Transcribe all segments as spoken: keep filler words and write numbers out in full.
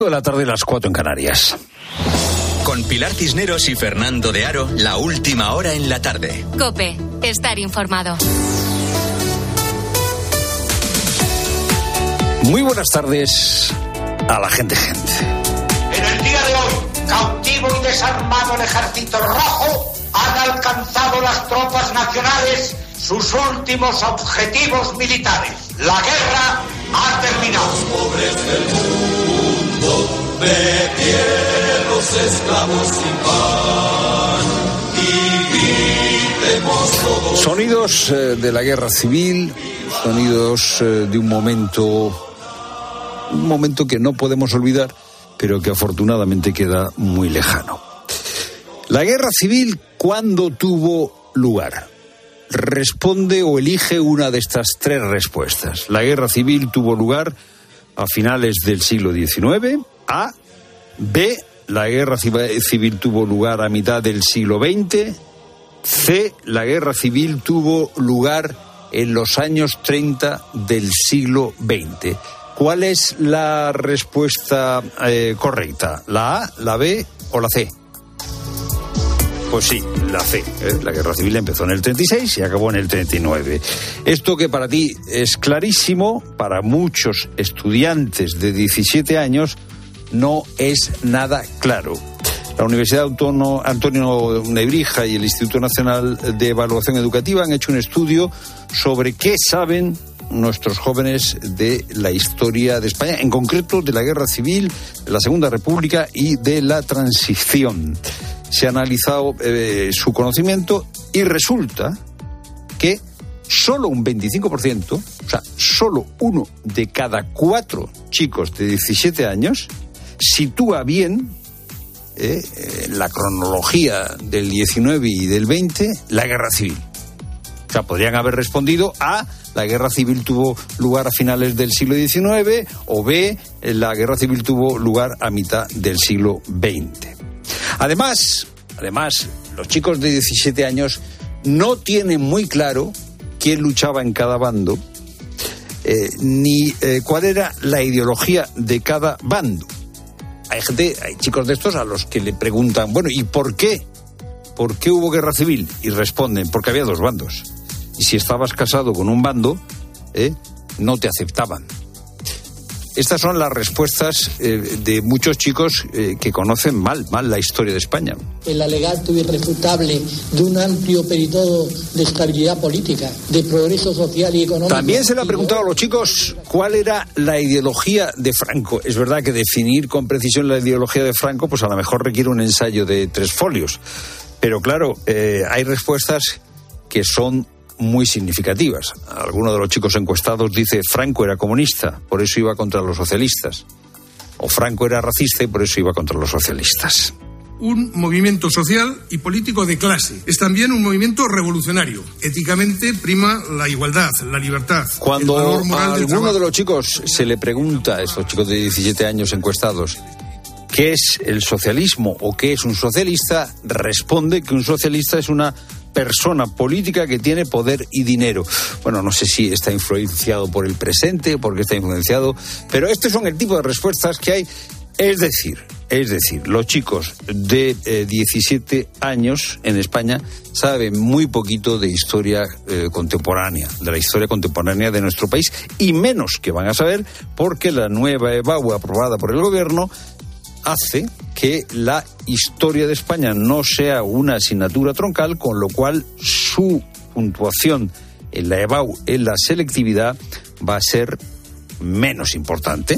De la tarde, las cuatro en Canarias. Con Pilar Cisneros y Fernando de Aro, la última hora en la tarde. COPE, estar informado. Muy buenas tardes a la gente gente. En el día de hoy, cautivo y desarmado el ejército rojo, han alcanzado las tropas nacionales sus últimos objetivos militares. La guerra ha terminado. Los pobres del mundo, de pie los esclavos sin pan, y gritemos todos. Sonidos eh, de la guerra civil, sonidos eh, de un momento, un momento que no podemos olvidar, pero que afortunadamente queda muy lejano. La guerra civil, ¿cuándo tuvo lugar? Responde o elige una de estas tres respuestas. La guerra civil tuvo lugar a finales del siglo diecinueve. A. B. La guerra civil tuvo lugar a mitad del siglo veinte. C. La guerra civil tuvo lugar en los años treinta del siglo veinte. ¿Cuál es la respuesta eh, correcta? ¿La A, la B o la C? Pues sí, la C. ¿eh? La guerra civil empezó en el treinta y seis y acabó en el treinta y nueve. Esto que para ti es clarísimo, para muchos estudiantes de diecisiete años no es nada claro. La Universidad Autónoma Antonio Nebrija y el Instituto Nacional de Evaluación Educativa han hecho un estudio sobre qué saben nuestros jóvenes de la historia de España, en concreto de la Guerra Civil, de la Segunda República y de la Transición. Se ha analizado eh, su conocimiento y resulta que solo un veinticinco por ciento, o sea, solo uno de cada cuatro chicos de diecisiete años sitúa bien eh, en la cronología del diecinueve y del veinte la Guerra Civil. O sea, podrían haber respondido A, la Guerra Civil tuvo lugar a finales del siglo diecinueve, o B, la Guerra Civil tuvo lugar a mitad del siglo veinte. Además, además, los chicos de diecisiete años no tienen muy claro quién luchaba en cada bando, eh, ni eh, cuál era la ideología de cada bando. Hay gente, hay chicos de estos a los que le preguntan, bueno, ¿y por qué? ¿Por qué hubo guerra civil? Y responden, porque había dos bandos. Y si estabas casado con un bando, eh, no te aceptaban. Estas son las respuestas eh, de muchos chicos eh, que conocen mal, mal la historia de España. El alegato irrefutable de un amplio periodo de estabilidad política, de progreso social y económico. También se le ha preguntado a los chicos cuál era la ideología de Franco. Es verdad que definir con precisión la ideología de Franco, pues a lo mejor requiere un ensayo de tres folios. Pero claro, eh, hay respuestas que son muy significativas. Alguno de los chicos encuestados dice Franco era comunista, por eso iba contra los socialistas. O Franco era racista y por eso iba contra los socialistas. Un movimiento social y político de clase. Es también un movimiento revolucionario. Éticamente prima la igualdad, la libertad. Cuando el valor moral a del alguno trabajo. de los chicos se le pregunta, a estos chicos de diecisiete años encuestados, ¿qué es el socialismo o qué es un socialista?, responde que un socialista es una persona política que tiene poder y dinero. Bueno, no sé si está influenciado por el presente o por qué está influenciado, pero estos son el tipo de respuestas que hay. Es decir, es decir, los chicos de eh, diecisiete años en España saben muy poquito de historia eh, contemporánea, de la historia contemporánea de nuestro país, y menos que van a saber porque la nueva EBAU aprobada por el gobierno hace que la historia de España no sea una asignatura troncal, con lo cual su puntuación en la EBAU, en la selectividad, va a ser menos importante.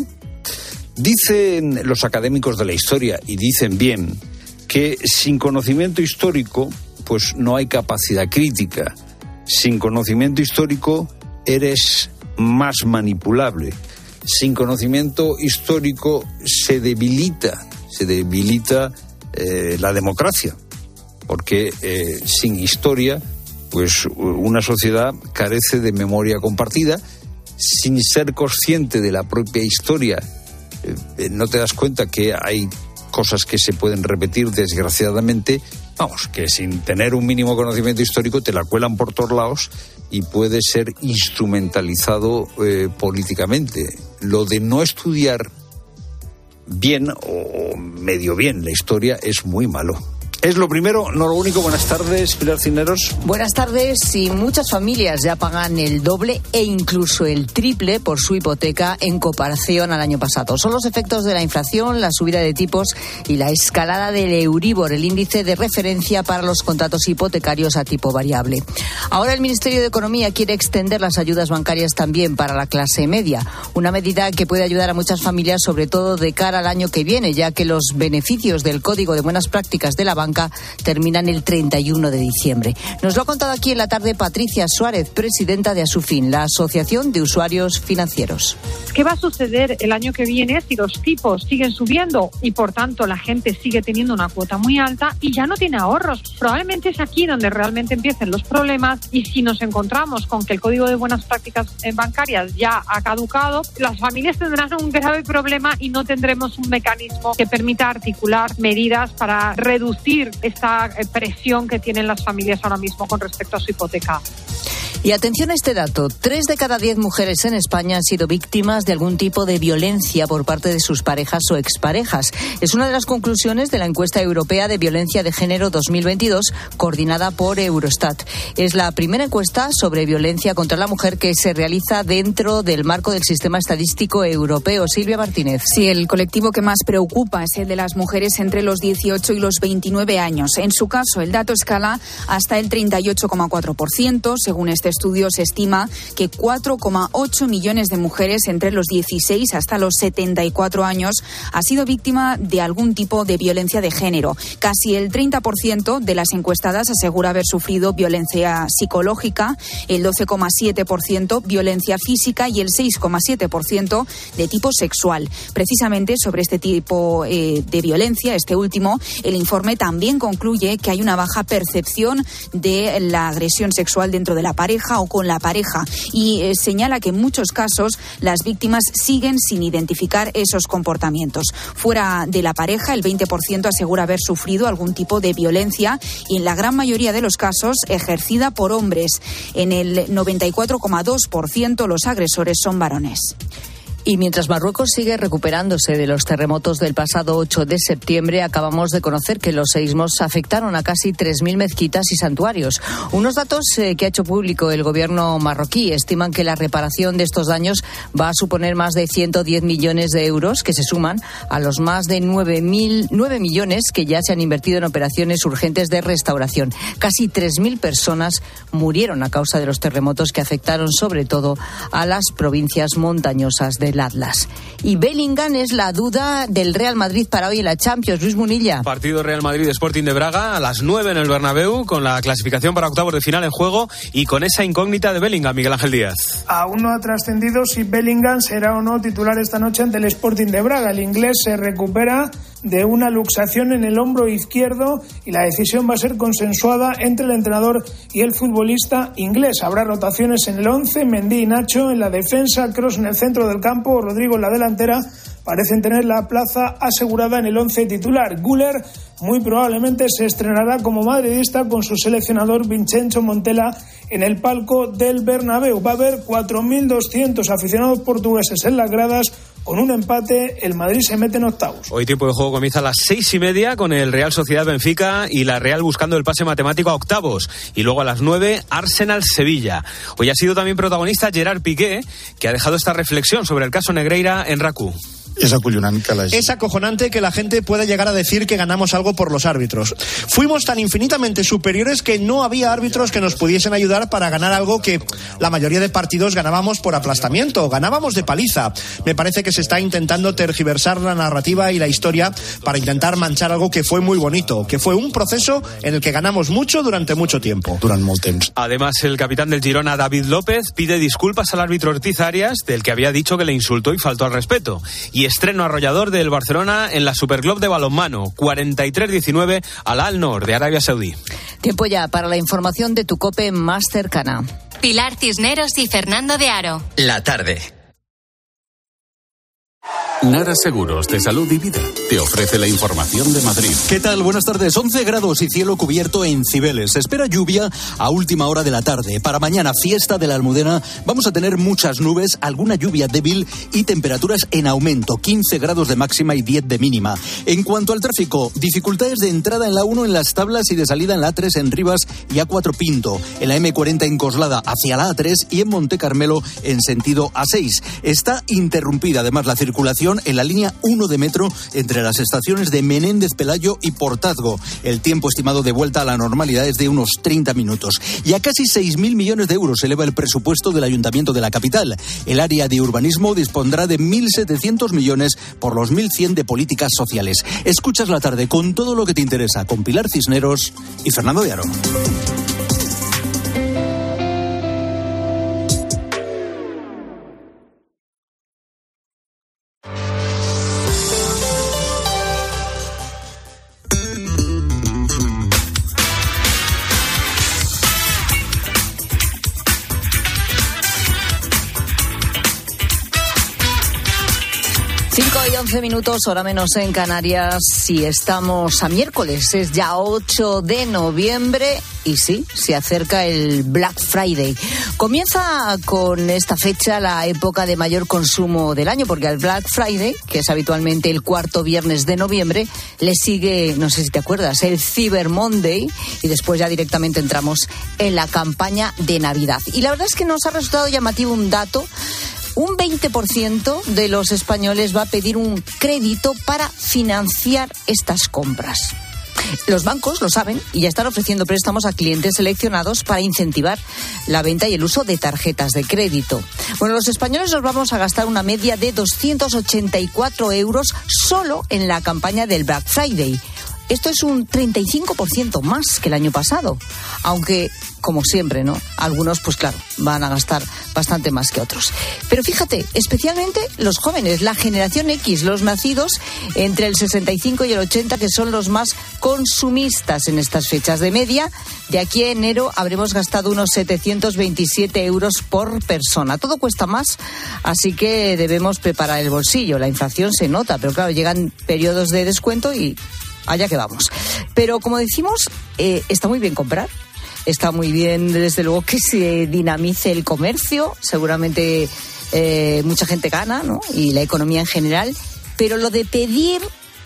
Dicen los académicos de la historia, y dicen bien, que sin conocimiento histórico, pues no hay capacidad crítica. Sin conocimiento histórico eres más manipulable. Sin conocimiento histórico se debilita, se debilita eh, la democracia, porque eh, sin historia, pues una sociedad carece de memoria compartida. Sin ser consciente de la propia historia, eh, no te das cuenta que hay cosas que se pueden repetir desgraciadamente. Vamos, que sin tener un mínimo conocimiento histórico te la cuelan por todos lados y puede ser instrumentalizado eh, políticamente. Lo de no estudiar bien o medio bien la historia es muy malo. Es lo primero, no lo único. Buenas tardes, Pilar Cisneros. Buenas tardes. Y muchas familias ya pagan el doble e incluso el triple por su hipoteca en comparación al año pasado. Son los efectos de la inflación, la subida de tipos y la escalada del Euribor, el índice de referencia para los contratos hipotecarios a tipo variable. Ahora el Ministerio de Economía quiere extender las ayudas bancarias también para la clase media, una medida que puede ayudar a muchas familias, sobre todo de cara al año que viene, ya que los beneficios del Código de Buenas Prácticas de la banca terminan el treinta y uno de diciembre. Nos lo ha contado aquí en la tarde Patricia Suárez, presidenta de Asufin, la Asociación de Usuarios Financieros. ¿Qué va a suceder el año que viene si los tipos siguen subiendo y por tanto la gente sigue teniendo una cuota muy alta y ya no tiene ahorros? Probablemente es aquí donde realmente empiecen los problemas, y si nos encontramos con que el Código de Buenas Prácticas bancarias ya ha caducado, las familias tendrán un grave problema y no tendremos un mecanismo que permita articular medidas para reducir esta presión que tienen las familias ahora mismo con respecto a su hipoteca. Y atención a este dato, tres de cada diez mujeres en España han sido víctimas de algún tipo de violencia por parte de sus parejas o exparejas. Es una de las conclusiones de la encuesta europea de violencia de género dos mil veintidós, coordinada por Eurostat. Es la primera encuesta sobre violencia contra la mujer que se realiza dentro del marco del sistema estadístico europeo. Silvia Martínez. Sí, el colectivo que más preocupa es el de las mujeres entre los dieciocho y los veintinueve años. En su caso, el dato escala hasta el treinta y ocho coma cuatro por ciento. Según este estudio, se estima que cuatro coma ocho millones de mujeres entre los dieciséis hasta los setenta y cuatro años ha sido víctima de algún tipo de violencia de género. Casi el treinta por ciento de las encuestadas asegura haber sufrido violencia psicológica, el doce coma siete por ciento violencia física y el seis coma siete por ciento de tipo sexual. Precisamente sobre este tipo eh, de violencia, este último, el informe también concluye que hay una baja percepción de la agresión sexual dentro de la pareja o con la pareja, y eh, señala que en muchos casos las víctimas siguen sin identificar esos comportamientos. Fuera de la pareja, el veinte por ciento asegura haber sufrido algún tipo de violencia, y en la gran mayoría de los casos ejercida por hombres. En el noventa y cuatro coma dos por ciento los agresores son varones. Y mientras Marruecos sigue recuperándose de los terremotos del pasado ocho de septiembre, acabamos de conocer que los seísmos afectaron a casi tres mil mezquitas y santuarios. Unos datos eh, que ha hecho público el gobierno marroquí estiman que la reparación de estos daños va a suponer más de ciento diez millones de euros, que se suman a los más de nueve millones que ya se han invertido en operaciones urgentes de restauración. Casi tres mil personas murieron a causa de los terremotos que afectaron sobre todo a las provincias montañosas de el Atlas. Y Bellingham es la duda del Real Madrid para hoy en la Champions. Luis Munilla. Partido Real Madrid Sporting de Braga a las nueve en el Bernabéu, con la clasificación para octavos de final en juego y con esa incógnita de Bellingham, Miguel Ángel Díaz. Aún no ha trascendido si Bellingham será o no titular esta noche ante el Sporting de Braga. El inglés se recupera de una luxación en el hombro izquierdo y la decisión va a ser consensuada entre el entrenador y el futbolista inglés. Habrá rotaciones en el once, Mendy y Nacho en la defensa, Kroos en el centro del campo, Rodrigo en la delantera. Parecen tener la plaza asegurada en el once titular. Güler muy probablemente se estrenará como madridista con su seleccionador Vincenzo Montella en el palco del Bernabéu. Va a haber cuatro mil doscientos aficionados portugueses en las gradas. Con un empate, el Madrid se mete en octavos. Hoy tiempo de juego comienza a las seis y media con el Real Sociedad Benfica y la Real buscando el pase matemático a octavos. Y luego a las nueve, Arsenal-Sevilla. Hoy ha sido también protagonista Gerard Piqué, que ha dejado esta reflexión sobre el caso Negreira en RACU. Es acojonante, la... es acojonante que la gente pueda llegar a decir que ganamos algo por los árbitros. Fuimos tan infinitamente superiores que no había árbitros que nos pudiesen ayudar para ganar algo que la mayoría de partidos ganábamos por aplastamiento, ganábamos de paliza. Me parece que se está intentando tergiversar la narrativa y la historia para intentar manchar algo que fue muy bonito, que fue un proceso en el que ganamos mucho durante mucho tiempo. Durante mucho tiempo. Además, el capitán del Girona, David López, pide disculpas al árbitro Ortiz Arias, del que había dicho que le insultó y faltó al respeto. Y estreno arrollador del Barcelona en la Superclub de balonmano, cuarenta y tres diecinueve al Al-Noor de Arabia Saudí. Tiempo ya para la información de tu COPE más cercana. Pilar Cisneros y Fernando de Aro. La tarde. Nara Seguros de Salud y Vida te ofrece la información de Madrid. ¿Qué tal? Buenas tardes. once grados y cielo cubierto en Cibeles. Se espera lluvia a última hora de la tarde. Para mañana, fiesta de la Almudena, vamos a tener muchas nubes, alguna lluvia débil y temperaturas en aumento. quince grados de máxima y diez de mínima. En cuanto al tráfico, dificultades de entrada en la uno en Las Tablas y de salida en la A tres en Rivas y A cuatro Pinto. En la eme cuarenta en Coslada hacia la A tres y en Monte Carmelo en sentido A seis. Está interrumpida además la circulación en la línea uno de metro entre las estaciones de Menéndez Pelayo y Portazgo. El tiempo estimado de vuelta a la normalidad es de unos treinta minutos. Y a casi seis mil millones de euros se eleva el presupuesto del Ayuntamiento de la capital. El área de urbanismo dispondrá de mil setecientos millones por los mil cien de políticas sociales. Escuchas la tarde con todo lo que te interesa con Pilar Cisneros y Fernando de Aro. once minutos, hora menos en Canarias, y estamos a miércoles, es ya ocho de noviembre y sí, se acerca el Black Friday. Comienza con esta fecha la época de mayor consumo del año, porque al Black Friday, que es habitualmente el cuarto viernes de noviembre, le sigue, no sé si te acuerdas, el Cyber Monday, y después ya directamente entramos en la campaña de Navidad. Y la verdad es que nos ha resultado llamativo un dato. Un veinte por ciento de los españoles va a pedir un crédito para financiar estas compras. Los bancos lo saben y ya están ofreciendo préstamos a clientes seleccionados para incentivar la venta y el uso de tarjetas de crédito. Bueno, los españoles nos vamos a gastar una media de doscientos ochenta y cuatro euros solo en la campaña del Black Friday. Esto es un treinta y cinco por ciento más que el año pasado, aunque, como siempre, ¿no? Algunos, pues claro, van a gastar bastante más que otros. Pero fíjate, especialmente los jóvenes, la generación X, los nacidos entre el sesenta y cinco y el ochenta, que son los más consumistas en estas fechas. De media, de aquí a enero habremos gastado unos setecientos veintisiete euros por persona. Todo cuesta más, así que debemos preparar el bolsillo. La inflación se nota, pero claro, llegan periodos de descuento y allá que vamos. Pero como decimos, eh, está muy bien comprar. Está muy bien, desde luego, que se dinamice el comercio. Seguramente eh, mucha gente gana, ¿no? Y la economía en general. Pero lo de pedir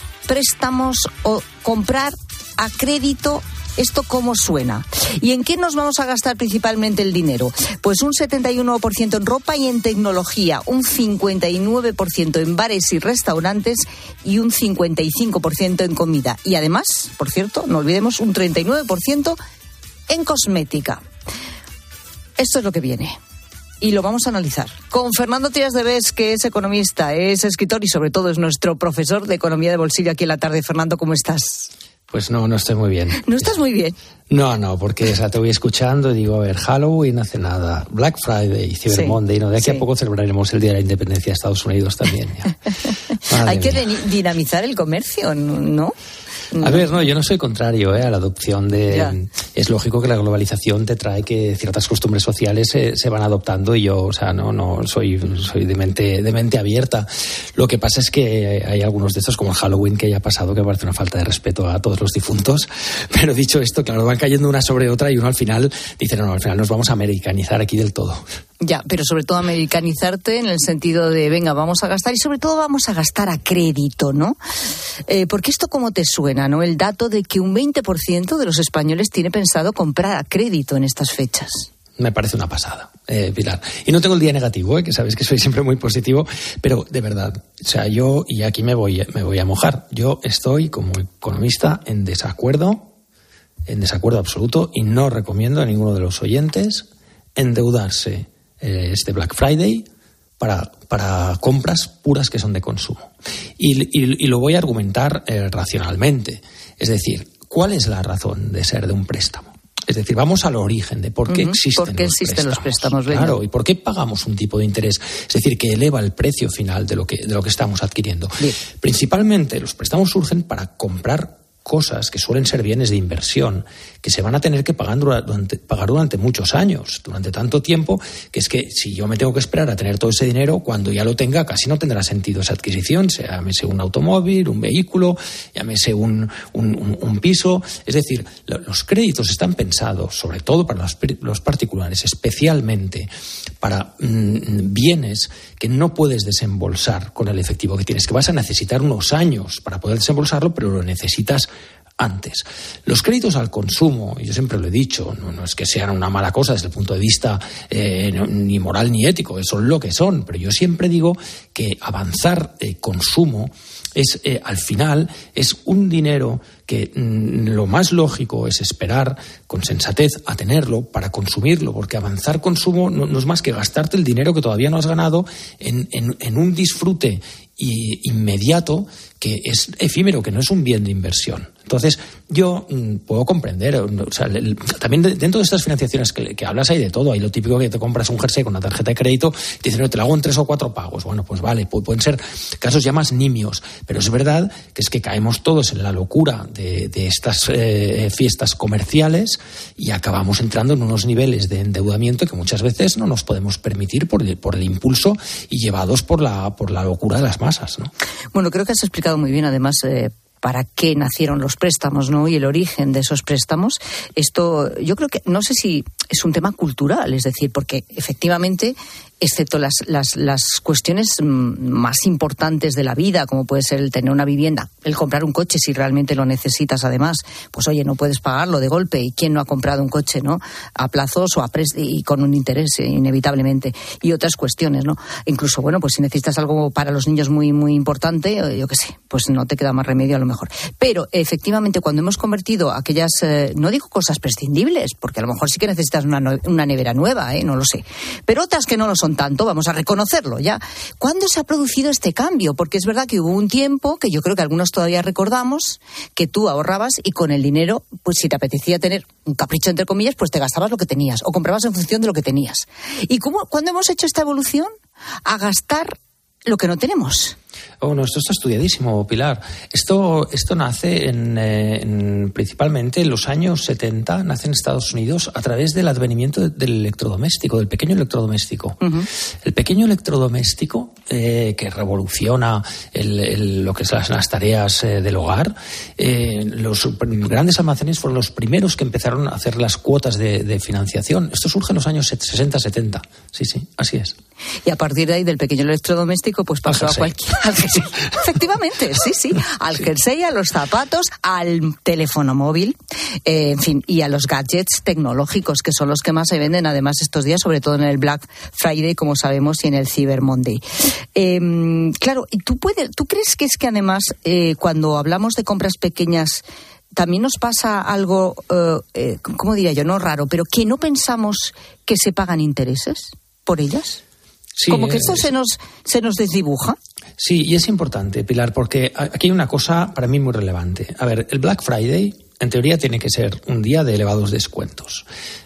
préstamos o comprar a crédito, ¿esto cómo suena? ¿Y en qué nos vamos a gastar principalmente el dinero? Pues un setenta y uno por ciento en ropa y en tecnología, un cincuenta y nueve por ciento en bares y restaurantes y un cincuenta y cinco por ciento en comida. Y además, por cierto, no olvidemos, un treinta y nueve por ciento en cosmética. Esto es lo que viene. Y lo vamos a analizar con Fernando Tías de Bes, que es economista, es escritor y sobre todo es nuestro profesor de economía de bolsillo aquí en la tarde. Fernando, ¿cómo estás? Pues no, no estoy muy bien. ¿No estás muy bien? No, no, porque o sea, te voy escuchando y digo, a ver, Halloween hace nada, Black Friday, Cyber sí, Monday, ¿no? De aquí sí. a poco celebraremos el Día de la Independencia de Estados Unidos también. Hay que mía. dinamizar el comercio, ¿no? A ver, no, yo no soy contrario ¿eh? a la adopción de... Ya. Es lógico que la globalización te trae que ciertas costumbres sociales se, se van adoptando y yo, o sea, no, no soy, soy de mente, de mente abierta. Lo que pasa es que hay algunos de estos, como el Halloween, que ya ha pasado, que parece una falta de respeto a todos los difuntos. Pero dicho esto, claro, van cayendo una sobre otra y uno al final dice, no, no, al final nos vamos a americanizar aquí del todo. Ya, pero sobre todo americanizarte en el sentido de, venga, vamos a gastar y sobre todo vamos a gastar a crédito, ¿no? Eh, porque esto cómo te suena, ¿no? El dato de que un veinte por ciento de los españoles tiene pensado comprar a crédito en estas fechas. Me parece una pasada, eh, Pilar. Y no tengo el día negativo, eh, que sabes que soy siempre muy positivo, pero de verdad, o sea, yo, y aquí me voy, me voy a mojar, yo estoy como economista en desacuerdo, en desacuerdo absoluto, y no recomiendo a ninguno de los oyentes endeudarse este Black Friday para, para compras puras que son de consumo. Y, y, y lo voy a argumentar eh, racionalmente. Es decir, ¿cuál es la razón de ser de un préstamo? Es decir, vamos al origen de por qué uh-huh. existen, ¿Por qué los, existen préstamos? los préstamos. Claro, y por qué pagamos un tipo de interés, es decir, que eleva el precio final de lo que, de lo que estamos adquiriendo. Bien. Principalmente los préstamos surgen para comprar cosas que suelen ser bienes de inversión que se van a tener que pagar durante, pagar durante muchos años, durante tanto tiempo, que es que si yo me tengo que esperar a tener todo ese dinero, cuando ya lo tenga casi no tendrá sentido esa adquisición, sea llámese un automóvil, un vehículo, llámese un, un, un, un piso. Es decir, los créditos están pensados sobre todo para los, los particulares, especialmente para mmm, bienes que no puedes desembolsar con el efectivo que tienes, que vas a necesitar unos años para poder desembolsarlo, pero lo necesitas antes. Los créditos al consumo, yo siempre lo he dicho, no, no es que sean una mala cosa desde el punto de vista eh, no, ni moral ni ético, son lo que son, pero yo siempre digo que avanzar eh, consumo es, eh, al final, es un dinero que mm, lo más lógico es esperar con sensatez a tenerlo para consumirlo, porque avanzar consumo no, no es más que gastarte el dinero que todavía no has ganado en, en, en un disfrute y inmediato que es efímero, que no es un bien de inversión. Entonces, yo mmm, puedo comprender, o sea, el, también dentro de estas financiaciones que, que hablas hay de todo. Hay lo típico que te compras un jersey con una tarjeta de crédito y te dicen, no, te lo hago en tres o cuatro pagos. Bueno, pues vale, pueden ser casos ya más nimios, pero es verdad que es que caemos todos en la locura de, de estas eh, fiestas comerciales y acabamos entrando en unos niveles de endeudamiento que muchas veces no nos podemos permitir por el, por el impulso y llevados por la, por la locura de las masas, ¿no? Bueno, creo que has explicado muy bien, además, eh, para qué nacieron los préstamos, ¿no? Y el origen de esos préstamos. Esto, yo creo que, no sé si es un tema cultural, es decir, porque efectivamente, excepto las, las, las cuestiones más importantes de la vida, como puede ser el tener una vivienda, el comprar un coche si realmente lo necesitas, además, pues oye, no puedes pagarlo de golpe, y quién no ha comprado un coche, ¿no? A plazos o a pres- y con un interés, inevitablemente, y otras cuestiones, ¿no? Incluso, bueno, pues si necesitas algo para los niños muy, muy importante, yo qué sé, pues no te queda más remedio a lo mejor. Pero, efectivamente, cuando hemos convertido aquellas, eh, no digo cosas prescindibles, porque a lo mejor sí que necesitas una, no- una nevera nueva, ¿eh? No lo sé, pero otras que no lo son tanto, vamos a reconocerlo ya. ¿Cuándo se ha producido este cambio? Porque es verdad que hubo un tiempo, que yo creo que algunos todavía recordamos, que tú ahorrabas y con el dinero, pues si te apetecía tener un capricho, entre comillas, pues te gastabas lo que tenías o comprabas en función de lo que tenías. ¿Y cómo, cuándo hemos hecho esta evolución? A gastar lo que no tenemos. Oh, no, esto está estudiadísimo, Pilar. Esto, esto nace en, eh, en, principalmente en los años setenta, nace en Estados Unidos a través del advenimiento de, del electrodoméstico, del pequeño electrodoméstico. Uh-huh. El pequeño electrodoméstico eh, que revoluciona el, el, lo que son las, las tareas eh, del hogar. Eh, los grandes almacenes fueron los primeros que empezaron a hacer las cuotas de, de financiación. Esto surge en los años sesenta, setenta. Sí, sí, así es. Y a partir de ahí, del pequeño electrodoméstico, pues pasó a cualquier... Efectivamente, sí, sí. Al jersey, a los zapatos, al teléfono móvil, eh, en fin, y a los gadgets tecnológicos, que son los que más se venden, además, estos días, sobre todo en el Black Friday, como sabemos, y en el Cyber Monday. Eh, claro, ¿y tú, puedes, tú crees que es que además, eh, cuando hablamos de compras pequeñas, también nos pasa algo, eh, eh, ¿cómo diría yo? No raro, pero que no pensamos que se pagan intereses por ellas? Sí, como que esto es... se nos se nos desdibuja. Sí, y es importante, Pilar, porque aquí hay una cosa para mí muy relevante. A ver, el Black Friday, en teoría, tiene que ser un día de elevados descuentos.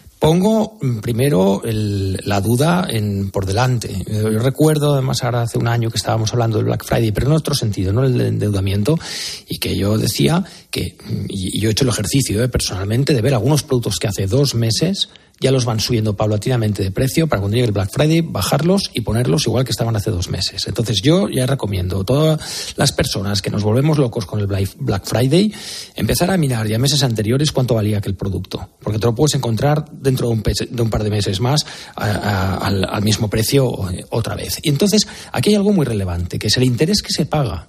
Pongo primero el, la duda en, por delante. Yo recuerdo, además, ahora hace un año que estábamos hablando del Black Friday, pero en otro sentido, no el de endeudamiento, y que yo decía que, y yo he hecho el ejercicio eh, personalmente, de ver algunos productos que hace dos meses ya los van subiendo paulatinamente de precio para cuando llegue el Black Friday bajarlos y ponerlos igual que estaban hace dos meses. Entonces yo ya recomiendo a todas las personas que nos volvemos locos con el Black Friday empezar a mirar ya meses anteriores cuánto valía aquel producto, porque te lo puedes encontrar dentro de un, de un par de meses más a, a, al, al mismo precio otra vez. Y entonces aquí hay algo muy relevante, que es el interés que se paga.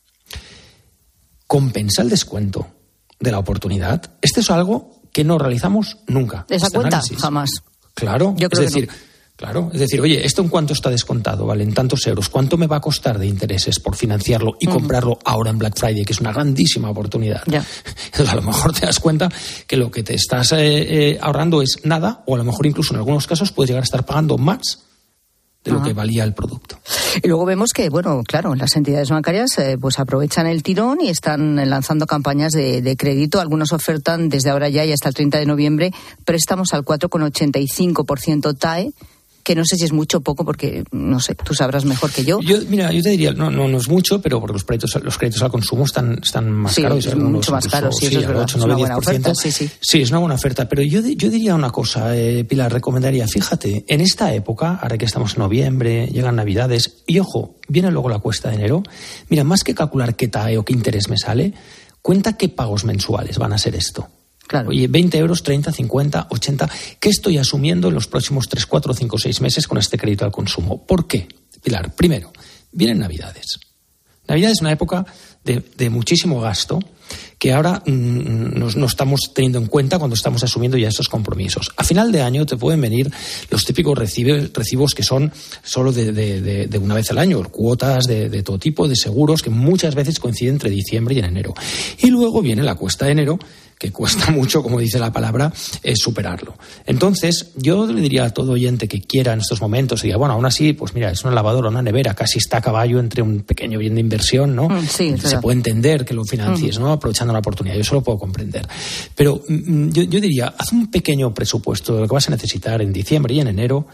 ¿Compensa el descuento de la oportunidad? Este es algo que no realizamos nunca. ¿Esa este cuenta? Análisis. Jamás. Claro, yo creo es decir, que no. Claro, es decir, oye, ¿esto en cuánto está descontado? Vale, en tantos euros. ¿Cuánto me va a costar de intereses por financiarlo y uh-huh. comprarlo ahora en Black Friday, que es una grandísima oportunidad? Ya. Entonces, a lo mejor te das cuenta que lo que te estás eh, eh, ahorrando es nada, o a lo mejor incluso en algunos casos puedes llegar a estar pagando más de lo Ajá. que valía el producto. Y luego vemos que, bueno, claro, las entidades bancarias eh, pues aprovechan el tirón y están lanzando campañas de, de crédito. Algunos ofertan desde ahora ya y hasta el treinta de noviembre préstamos al cuatro coma ochenta y cinco por ciento T A E que no sé si es mucho o poco, porque no sé, tú sabrás mejor que yo. Yo, mira, yo te diría, no, no, no es mucho, pero porque los créditos, los créditos al consumo están, están más sí, caros. Es mucho más caros, sí, eso es verdad. ocho, es nueve, una buena diez por ciento. oferta, sí, sí. Sí, es una buena oferta, pero yo, yo diría una cosa, eh, Pilar, recomendaría, fíjate, en esta época, ahora que estamos en noviembre, llegan Navidades, y ojo, viene luego la cuesta de enero, mira, más que calcular qué T A E o qué interés me sale, cuenta qué pagos mensuales van a ser esto. Claro. Oye, veinte euros, treinta, cincuenta, ochenta, ¿qué estoy asumiendo en los próximos tres, cuatro, cinco, seis meses con este crédito al consumo? ¿Por qué? Pilar, primero, vienen Navidades. Navidad es una época de, de muchísimo gasto que ahora mmm, nos, no estamos teniendo en cuenta cuando estamos asumiendo ya estos compromisos. A final de año te pueden venir los típicos recibos, recibos que son solo de, de, de, de una vez al año, cuotas de, de todo tipo, de seguros, que muchas veces coinciden entre diciembre y en enero. Y luego viene la cuesta de enero, que cuesta mucho, como dice la palabra, es superarlo. Entonces, yo le diría a todo oyente que quiera en estos momentos, y diga, bueno, aún así, pues mira, es una lavadora, una nevera, casi está a caballo entre un pequeño bien de inversión, ¿no? Mm, sí, se puede entender que lo financies, mm. ¿no? Aprovechando la oportunidad, yo eso lo puedo comprender. Pero mm, yo, yo diría, haz un pequeño presupuesto de lo que vas a necesitar en diciembre y en enero.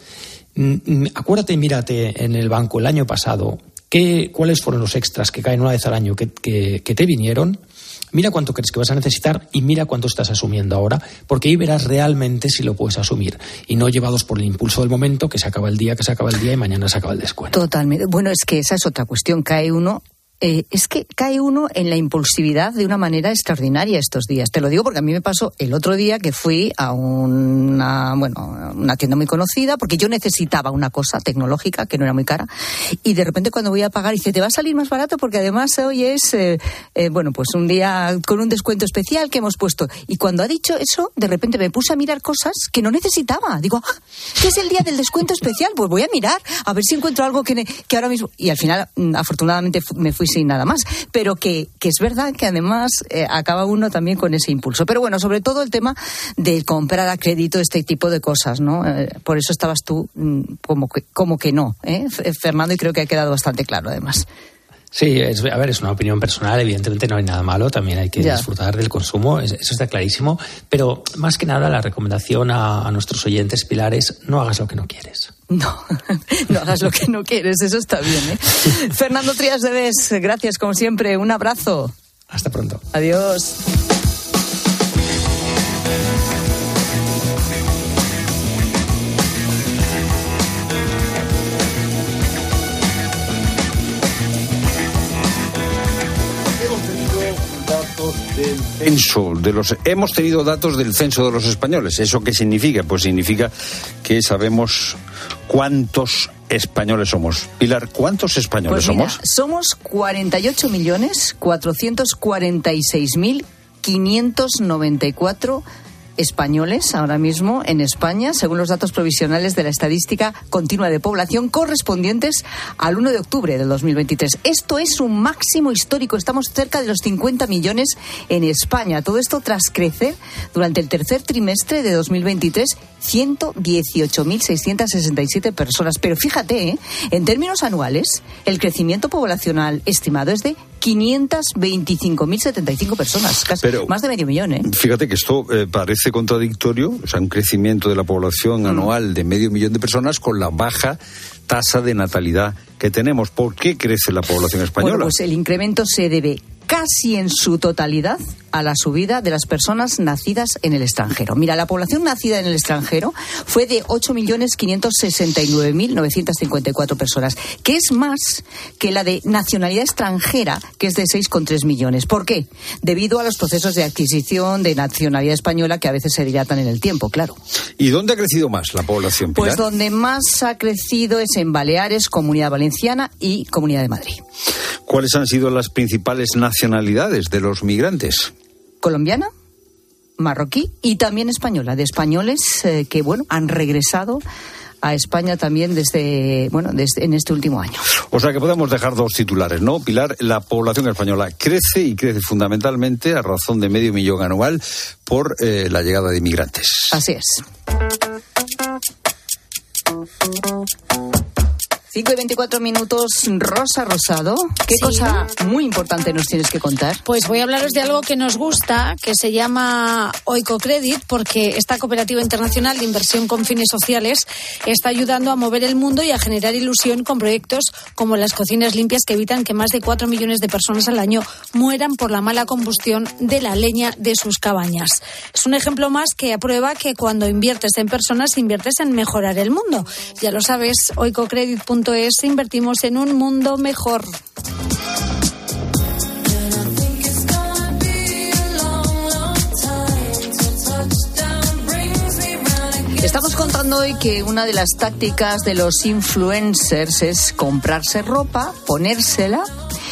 Mm, acuérdate, mírate en el banco el año pasado, qué, cuáles fueron los extras que caen una vez al año que, que, que te vinieron. Mira cuánto crees que vas a necesitar y mira cuánto estás asumiendo ahora, porque ahí verás realmente si lo puedes asumir y no llevados por el impulso del momento, que se acaba el día, que se acaba el día y mañana se acaba el descuento. Totalmente. Bueno, es que esa es otra cuestión. Cae uno... Eh, es que cae uno en la impulsividad de una manera extraordinaria estos días. Te lo digo porque a mí me pasó el otro día que fui a una, bueno, una tienda muy conocida porque yo necesitaba una cosa tecnológica que no era muy cara y de repente cuando voy a pagar dice, te va a salir más barato porque además hoy es, eh, eh, bueno, pues un día con un descuento especial que hemos puesto. Y cuando ha dicho eso, de repente me puse a mirar cosas que no necesitaba. Digo, ah, ¿qué es el día del descuento especial? Pues voy a mirar, a ver si encuentro algo que, que ahora mismo... Y al final, afortunadamente, me fui sin nada más, pero que, que es verdad que además eh, acaba uno también con ese impulso. Pero bueno, sobre todo el tema de comprar a crédito este tipo de cosas, ¿no? Eh, por eso estabas tú mm, como, que, como que no, ¿eh, Fernando? Y creo que ha quedado bastante claro además. Sí, es, a ver, es una opinión personal, evidentemente no hay nada malo, también hay que ya. disfrutar del consumo, eso está clarísimo, pero más que nada la recomendación a, a nuestros oyentes, Pilar, es no hagas lo que no quieres. No, no hagas lo que no quieres, eso está bien, ¿eh? Fernando Trías de Bes, gracias como siempre, un abrazo. Hasta pronto. Adiós. Del censo de los hemos tenido datos del censo de los españoles. ¿Eso qué significa? Pues significa que sabemos cuántos españoles somos. Pilar, ¿cuántos españoles pues mira, somos? Somos cuarenta y ocho millones cuatrocientos cuarenta y seis mil quinientos noventa y cuatro españoles ahora mismo en España, según los datos provisionales de la estadística continua de población correspondientes al uno de octubre del dos mil veintitrés. Esto es un máximo histórico. Estamos cerca de los cincuenta millones en España. Todo esto tras crecer durante el tercer trimestre de dos mil veintitrés ciento dieciocho mil seiscientos sesenta y siete personas. Pero fíjate, ¿eh? En términos anuales, el crecimiento poblacional estimado es de quinientos veinticinco mil setenta y cinco personas, casi Pero, más de medio millón, ¿eh? Fíjate que esto eh, parece contradictorio, o sea, un crecimiento de la población mm. anual de medio millón de personas con la baja tasa de natalidad que tenemos. ¿Por qué crece la población española? Bueno, pues el incremento se debe casi en su totalidad a la subida de las personas nacidas en el extranjero. Mira, la población nacida en el extranjero fue de ocho millones quinientos sesenta y nueve mil novecientos cincuenta y cuatro personas, que es más que la de nacionalidad extranjera, que es de seis coma tres millones. ¿Por qué? Debido a los procesos de adquisición de nacionalidad española que a veces se dilatan en el tiempo, claro. ¿Y dónde ha crecido más la población, Pilar? Pues donde más ha crecido es en Baleares, Comunidad Valenciana y Comunidad de Madrid. ¿Cuáles han sido las principales nacionalidades de los migrantes? Colombiana, marroquí y también española, de españoles eh, que bueno han regresado a España también desde bueno desde en este último año. O sea que podemos dejar dos titulares, ¿no? Pilar, la población española crece y crece fundamentalmente a razón de medio millón anual por eh, la llegada de inmigrantes. Así es. cinco y veinticuatro minutos, Rosa Rosado. ¿Qué Sí. cosa muy importante nos tienes que contar? Pues voy a hablaros de algo que nos gusta, que se llama Oikocredit, porque esta cooperativa internacional de inversión con fines sociales está ayudando a mover el mundo y a generar ilusión con proyectos como las cocinas limpias que evitan que más de cuatro millones de personas al año mueran por la mala combustión de la leña de sus cabañas. Es un ejemplo más que aprueba que cuando inviertes en personas, inviertes en mejorar el mundo. Ya lo sabes, oikocredit punto es, invertimos en un mundo mejor. Estamos contando hoy que una de las tácticas de los influencers es comprarse ropa, ponérsela,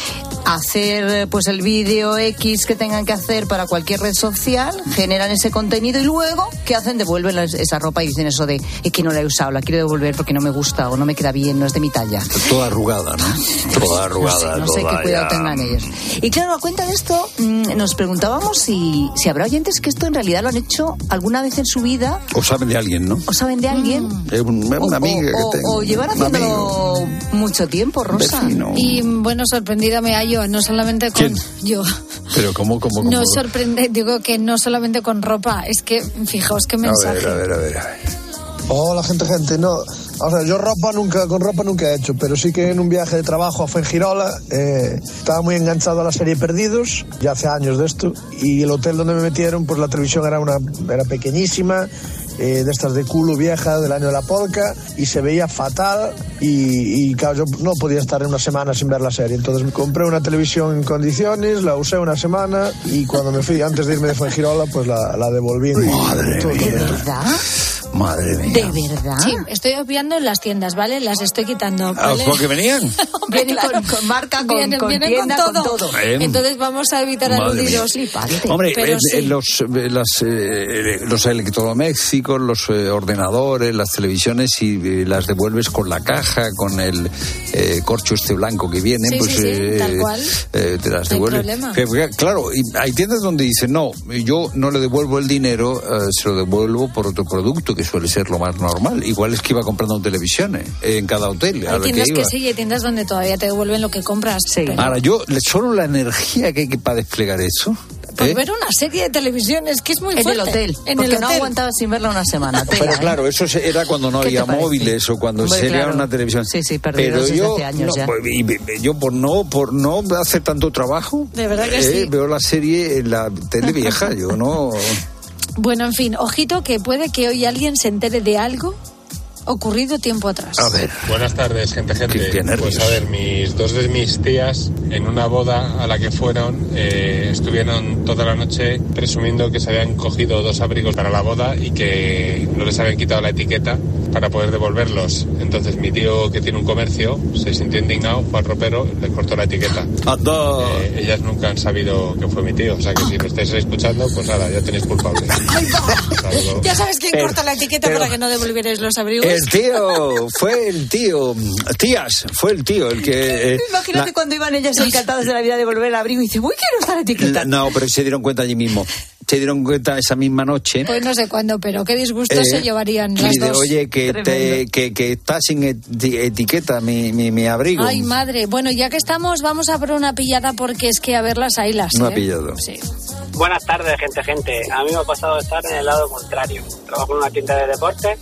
hacer pues el vídeo X que tengan que hacer para cualquier red social, generan ese contenido y luego, ¿qué hacen? Devuelven esa ropa y dicen eso de es que no la he usado, la quiero devolver porque no me gusta o no me queda bien, no es de mi talla. Toda arrugada, ¿no? Toda arrugada. No sé, no sé toda qué cuidado ya... tengan ellos. Y claro, a cuenta de esto, mmm, nos preguntábamos si, si habrá oyentes que esto en realidad lo han hecho alguna vez en su vida. O saben de alguien, ¿no? O saben de alguien. Mm. Es un, una o, amiga o, que tengo. O llevar haciéndolo mucho tiempo, Rosa. Vecino. Y bueno, sorprendida me hallo, no solamente con... ¿Quién? Yo. Pero ¿cómo, cómo, cómo? No sorprende, digo que no solamente con ropa, es que fijaos qué mensaje. A ver, a ver, a ver. A ver. Hola, gente, gente. No, o sea, yo ropa nunca, con ropa nunca he hecho, pero sí que en un viaje de trabajo a Fuengirola eh, estaba muy enganchado a la serie Perdidos, ya hace años de esto, y el hotel donde me metieron, pues la televisión era una era pequeñísima, eh, de estas de culo vieja del año de la polca, y se veía fatal, y, y claro, yo no podía estar en una semana sin ver la serie, entonces me compré una televisión en condiciones, la usé una semana, y cuando me fui, antes de irme de Fuengirola, pues la, la devolví. Madre todo, mía. todo. ¿De verdad? Madre mía. ¿De verdad? Sí, estoy obviando en las tiendas, ¿vale? Las estoy quitando, ¿vale? ¿Por qué venían? Hombre, Vienen claro. con, con marca, con, Vienen, con vienen tienda, con todo. con todo. Eh, Entonces vamos a evitar Madre aludidos. Hombre, Pero eh, sí. eh, los, eh, las, eh, los electrodomésticos, los eh, ordenadores, las televisiones, si eh, las devuelves con la caja, con el eh, corcho este blanco que viene, Sí, pues sí, sí, eh, tal cual. eh, te las No hay devuelves. problema. Que, que, claro, y hay tiendas donde dicen, no, yo no le devuelvo el dinero, eh, se lo devuelvo por otro producto, que suele ser lo más normal. Igual es que iba comprando televisiones en cada hotel. a Hay la tiendas que, que, iba. sí, y hay tiendas donde todavía te devuelven lo que compras. Sí. Pero Ahora, yo, solo la energía que hay que para desplegar eso. por ¿eh? ver una serie de televisión es que es muy En fuerte. el hotel. En porque el no hotel. aguantaba sin verla una semana. Tela, Pero ¿eh? claro, eso se- era cuando no ¿Qué te había parece? móviles o cuando Hombre, sería claro. una televisión. Sí, sí, perdidos Pero desde yo, hace años no, ya. pues, y- y- yo por no por no hacer tanto trabajo, De verdad que eh, sí. veo la serie en la tele vieja, yo no. Bueno, en fin, ojito que puede que hoy alguien se entere de algo ocurrido tiempo atrás. A ver. Buenas tardes, gente, gente. Qué- qué nervios. Pues a ver, mis dos de mis tías en una boda a la que fueron eh, estuvieron toda la noche presumiendo que se habían cogido dos abrigos para la boda y que no les habían quitado la etiqueta para poder devolverlos. Entonces mi tío, que tiene un comercio, se sintió indignado, fue al ropero, les cortó la etiqueta. Anda. Eh, ellas nunca han sabido que fue mi tío, o sea que si lo estáis escuchando, pues nada, ya tenéis culpable. Saludos. ¿Ya sabes quién Pero- corta la etiqueta pero- para que no devolvierais los abrigos? El tío, fue el tío, tías, fue el tío el que... eh, Imagínate la- cuando iban ellas encantadas de la vida de volver el abrigo y dice, uy, quiero estar etiqueta. la- no, pero se dieron cuenta allí mismo. Se dieron cuenta esa misma noche. Pues no sé cuándo, pero qué disgustos Eh, se llevarían las y de, dos. oye, que, te, Tremendo. que, que está sin eti- etiqueta mi, mi, mi abrigo. Ay, madre. Bueno, ya que estamos, vamos a por una pillada porque es que a ver las ailas. No ¿eh? ha pillado. Sí. Buenas tardes, gente, gente. A mí me ha pasado estar en el lado contrario. Trabajo en una tienda de deportes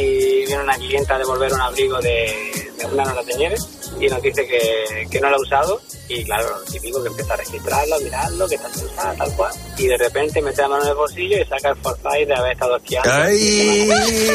y viene una clienta a devolver un abrigo de, de una Nora Teñeres y nos dice que, que no lo ha usado. Y claro, lo típico que empieza a registrarlo, mirarlo, que está usada, tal cual. Y de repente mete la mano en el bolsillo y saca el Forsyth de haber estado esquiando. ¡Ay!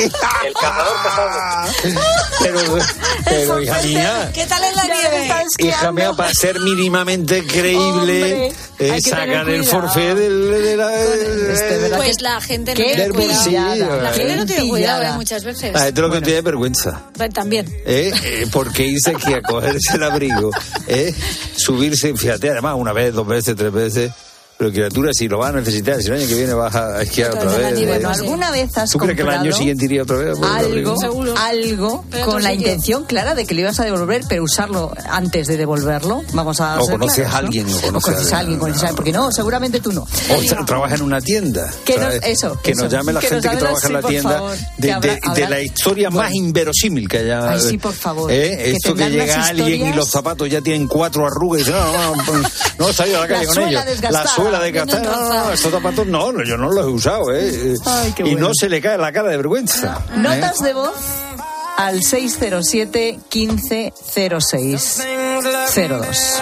El cazador cazado. Pero, pero hija mía, ¿Qué tal en la nieve? hija mía, para ser mínimamente creíble, Hombre, eh, hay que tener sacar el cuidado. forfait del, de la... Este, ¿verdad? Pues la gente no Qué tiene del cuidado. bolsillo, La gente no tiene Qué cuidado pillada. ¿eh? muchas veces. La gente lo que tiene vergüenza. Pues también. ¿Eh? Eh, porque irse aquí a cogerse el abrigo, ¿eh? Subirse, fíjate, además una vez, dos veces, tres veces, Pero criatura, si lo vas a necesitar, si el año que viene vas a esquiar otra vez. Bueno, ¿alguna vez has ¿Tú crees que el año siguiente iría otra vez? Algo, algo con la intención clara de que lo ibas a devolver, pero usarlo antes de devolverlo? Vamos a O conoces claros, a alguien. ¿no? O conoces, o conoces a alguien, conoces a alguien, porque no, seguramente tú no. O trabaja en una tienda. Que nos, eso, que eso, nos llame la que gente que trabaja en la tienda favor, de, habrá, de, habrá, de la historia bueno. más inverosímil que haya. Ay, sí, por favor. ¿Eh? Que Esto que llega alguien historias... y los zapatos ya tienen cuatro arrugas y dice, no, no, no, no he salido a la calle la con ellos. Desgastada, la suela desgastada. No, no, no, estos zapatos no, yo no los he usado, ¿eh? Ay, qué y bueno. no se le cae la cara de vergüenza. ¿eh? Notas de voz al seis cero siete, quince cero seis cero dos.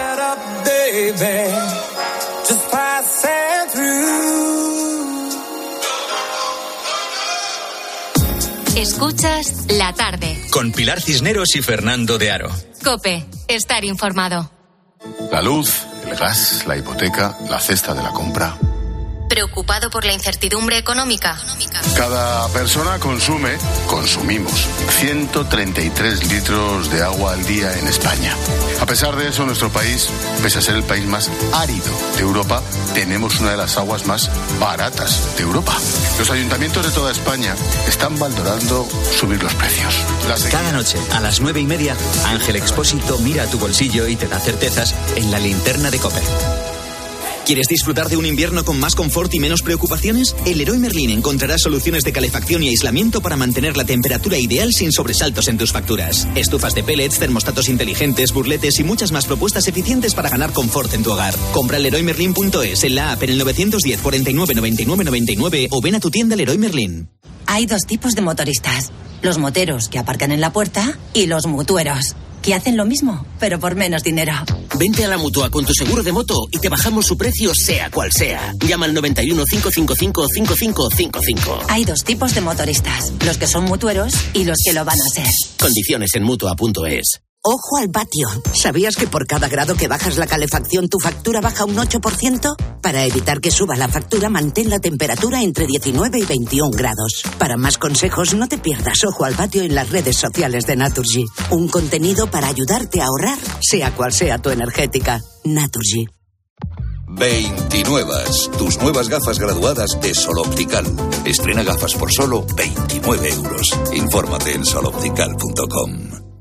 Escuchas La Tarde. Con Pilar Cisneros y Fernando de Aro. COPE. Estar informado. La luz, el gas, la hipoteca, la cesta de la compra. ¿Preocupado por la incertidumbre económica? Cada persona consume, consumimos, ciento treinta y tres litros de agua al día en España. A pesar de eso, nuestro país, pese a ser el país más árido de Europa, tenemos una de las aguas más baratas de Europa. Los ayuntamientos de toda España están valorando subir los precios. Las de... Cada noche, a las nueve y media, Ángel Expósito mira a tu bolsillo y te da certezas en la linterna de COPE. ¿Quieres disfrutar de un invierno con más confort y menos preocupaciones? En Leroy Merlin encontrarás soluciones de calefacción y aislamiento para mantener la temperatura ideal sin sobresaltos en tus facturas. Estufas de pellets, termostatos inteligentes, burletes y muchas más propuestas eficientes para ganar confort en tu hogar. Compra leroy merlin punto es en la app en el nueve uno cero, cuarenta y nueve, noventa y nueve, noventa y nueve o ven a tu tienda Leroy Merlin. Hay dos tipos de motoristas. Los moteros que aparcan en la puerta y los mutueros, que hacen lo mismo, pero por menos dinero. Vente a la Mutua con tu seguro de moto y te bajamos su precio sea cual sea. Llama al noventa y uno, cinco cinco cinco, cinco cinco cinco cinco. Hay dos tipos de motoristas, los que son mutueros y los que lo van a ser. Condiciones en Mutua punto es. Ojo al patio. ¿Sabías que por cada grado que bajas la calefacción tu factura baja un ocho por ciento? Para evitar que suba la factura, mantén la temperatura entre diecinueve y veintiún grados. Para más consejos, no te pierdas Ojo al patio en las redes sociales de Naturgy. Un contenido para ayudarte a ahorrar, sea cual sea tu energética. Naturgy. veintinueve. Tus nuevas gafas graduadas de Sol Optical. Estrena gafas por solo veintinueve euros. Infórmate en sol optical punto com.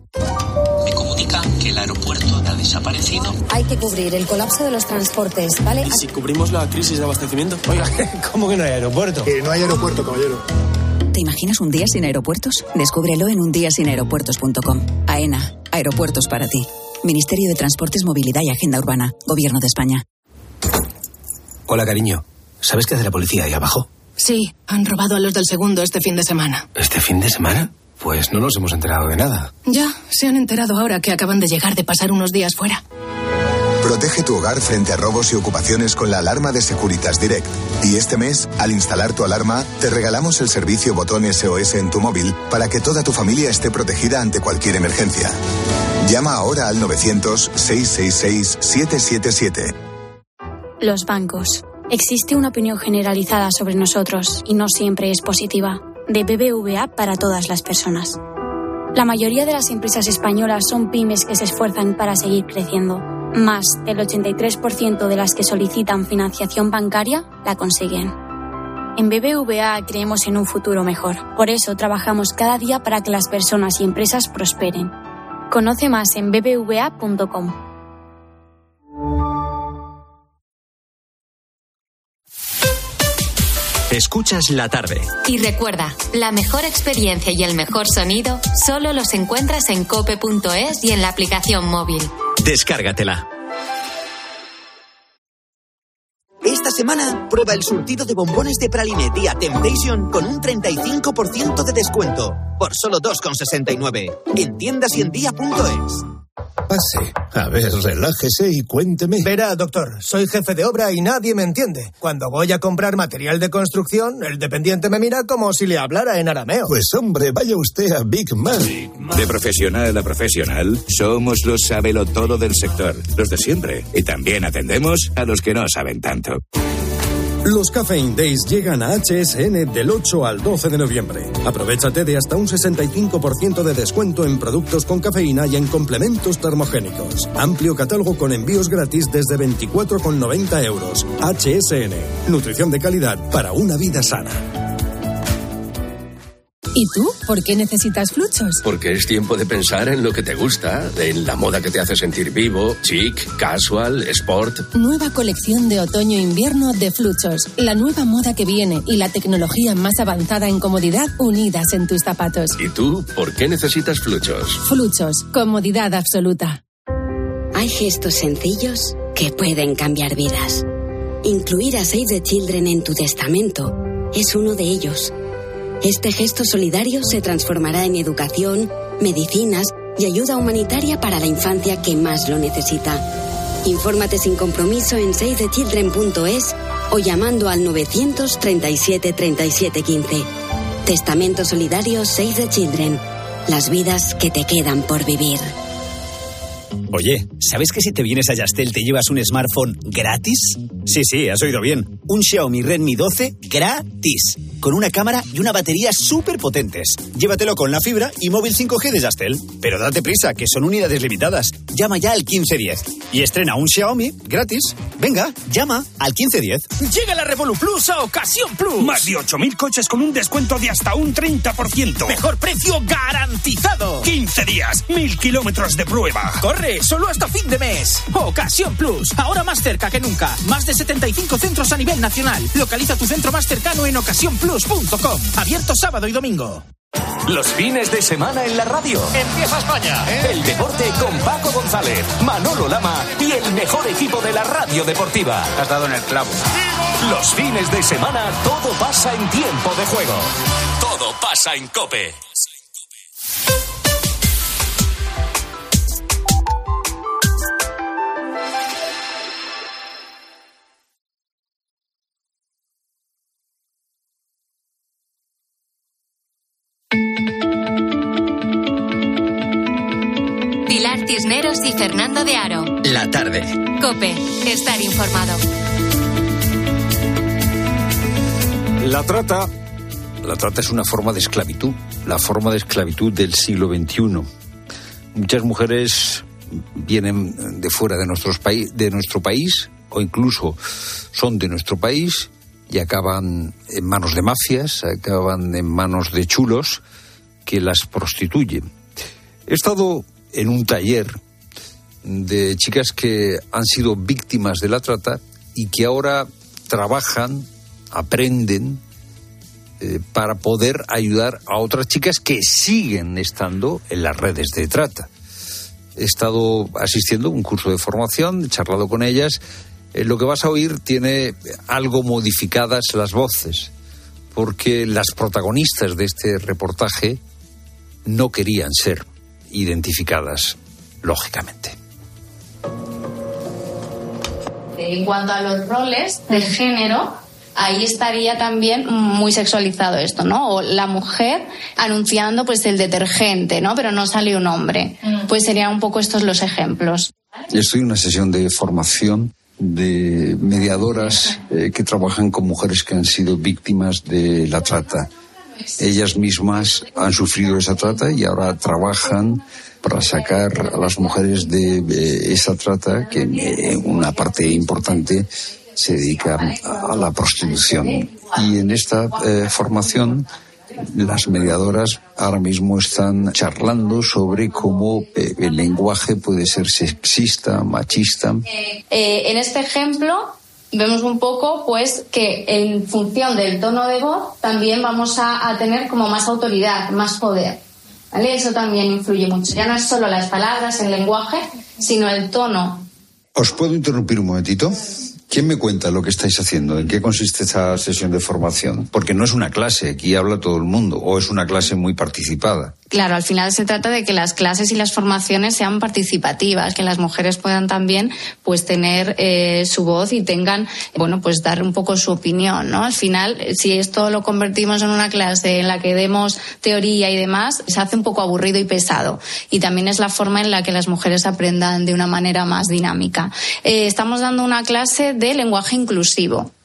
Me comunican que el aeropuerto ha desaparecido. Hay que cubrir el colapso de los transportes, ¿vale? ¿Y si cubrimos la crisis de abastecimiento? Oiga, ¿cómo que no hay aeropuerto? Que no hay aeropuerto, caballero. ¿Te imaginas un día sin aeropuertos? Descúbrelo en un día sin aeropuertos punto com. AENA, aeropuertos para ti. Ministerio de Transportes, Movilidad y Agenda Urbana. Gobierno de España. Hola, cariño. ¿Sabes qué hace la policía ahí abajo? Sí, han robado a los del segundo este fin de semana. ¿Este fin de semana? Pues no nos hemos enterado de nada. Ya, se han enterado ahora que acaban de llegar de pasar unos días fuera. Protege tu hogar frente a robos y ocupaciones con la alarma de Securitas Direct. Y este mes, al instalar tu alarma, te regalamos el servicio botón S O S en tu móvil para que toda tu familia esté protegida ante cualquier emergencia. Llama ahora al novecientos, seiscientos sesenta y seis, setecientos setenta y siete. Los bancos. Existe una opinión generalizada sobre nosotros y no siempre es positiva. De B B V A para todas las personas. La mayoría de las empresas españolas son pymes que se esfuerzan para seguir creciendo. Más del ochenta y tres por ciento de las que solicitan financiación bancaria la consiguen. En B B V A creemos en un futuro mejor. Por eso trabajamos cada día para que las personas y empresas prosperen. Conoce más en b b v a punto com. Escuchas La Tarde. Y recuerda, la mejor experiencia y el mejor sonido solo los encuentras en cope punto es y en la aplicación móvil. Descárgatela. Esta semana, prueba el surtido de bombones de Praline Día Temptation con un treinta y cinco por ciento de descuento. Por solo dos con sesenta y nueve. En tiendas y en día punto es. Pase. A ver, relájese y cuénteme. Verá, doctor, soy jefe de obra y nadie me entiende. Cuando voy a comprar material de construcción, el dependiente me mira como si le hablara en arameo. Pues hombre, vaya usted a Big Man. De profesional a profesional, somos los sabelotodo del sector, los de siempre. Y también atendemos a los que no saben tanto. Los Caffeine Days llegan a H S N del ocho al doce de noviembre. Aprovechate de hasta un sesenta y cinco por ciento de descuento en productos con cafeína y en complementos termogénicos. Amplio catálogo con envíos gratis desde veinticuatro con noventa euros. H S N. Nutrición de calidad para una vida sana. ¿Y tú? ¿Por qué necesitas Fluchos? Porque es tiempo de pensar en lo que te gusta, en la moda que te hace sentir vivo, chic, casual, sport. Nueva colección de otoño-invierno de Fluchos. La nueva moda que viene y la tecnología más avanzada en comodidad unidas en tus zapatos. ¿Y tú? ¿Por qué necesitas Fluchos? Fluchos. Comodidad absoluta. Hay gestos sencillos que pueden cambiar vidas. Incluir a Save the Children en tu testamento es uno de ellos. Este gesto solidario se transformará en educación, medicinas y ayuda humanitaria para la infancia que más lo necesita. Infórmate sin compromiso en save the children punto es o llamando al novecientos treinta y siete treinta y siete quince. Testamento solidario Save the Children. Las vidas que te quedan por vivir. Oye, ¿sabes que si te vienes a Yastel te llevas un smartphone gratis? Sí, sí, has oído bien. Un Xiaomi Redmi doce gratis. Con una cámara y una batería súper potentes. Llévatelo con la fibra y móvil cinco G de Yastel. Pero date prisa, que son unidades limitadas. Llama ya al quince diez y estrena un Xiaomi gratis. Venga, llama al quince diez. Llega la Revolut Plus a Ocasión Plus. Más de ocho mil coches con un descuento de hasta un treinta por ciento. Mejor precio garantizado. quince días, mil kilómetros de prueba. Corre, solo hasta fin de mes. Ocasión Plus, ahora más cerca que nunca. Más de setenta y cinco centros a nivel nacional. Localiza tu centro más cercano en ocasión plus punto com. Abierto sábado y domingo. Los fines de semana en la radio. Empieza España. ¿eh? El deporte con Paco González, Manolo Lama y el mejor equipo de la radio deportiva. Has dado en el clavo. Los fines de semana todo pasa en tiempo de juego. Todo pasa en COPE. Pilar Cisneros y Fernando de Aro. La tarde. COPE. Estar informado. La trata, la trata es una forma de esclavitud, la forma de esclavitud del siglo veintiuno. Muchas mujeres vienen de fuera de, nuestros paí- de nuestro país o incluso son de nuestro país y acaban en manos de mafias, acaban en manos de chulos que las prostituyen. He estado en un taller de chicas que han sido víctimas de la trata y que ahora trabajan, aprenden eh, para poder ayudar a otras chicas que siguen estando en las redes de trata. He estado asistiendo a un curso de formación, he charlado con ellas. Eh, lo que vas a oír tiene algo modificadas las voces, porque las protagonistas de este reportaje no querían ser identificadas, lógicamente. En cuanto a los roles de género, ahí estaría también muy sexualizado esto, ¿no? O la mujer anunciando pues el detergente, ¿no? Pero no sale un hombre. Pues serían un poco estos los ejemplos. Estoy en una sesión de formación de mediadoras eh, que trabajan con mujeres que han sido víctimas de la trata. Ellas mismas han sufrido esa trata y ahora trabajan para sacar a las mujeres de, de esa trata, que en una parte importante se dedica a la prostitución. Y en esta eh, formación las mediadoras ahora mismo están charlando sobre cómo eh, el lenguaje puede ser sexista, machista. Eh, en este ejemplo vemos un poco pues que en función del tono de voz también vamos a, a tener como más autoridad, más poder, ¿vale? Eso también influye mucho. Ya no es solo las palabras, el lenguaje, sino el tono. ¿Os puedo interrumpir un momentito? ¿Quién me cuenta lo que estáis haciendo? ¿En qué consiste esta sesión de formación? Porque no es una clase, aquí habla todo el mundo, o es una clase muy participada. Claro, al final se trata de que las clases y las formaciones sean participativas, que las mujeres puedan también pues tener eh, su voz y tengan, bueno, pues dar un poco su opinión, ¿no? Al final, si esto lo convertimos en una clase en la que demos teoría y demás, se hace un poco aburrido y pesado. Y también es la forma en la que las mujeres aprendan de una manera más dinámica. Eh, estamos dando una clase de lenguaje inclusivo.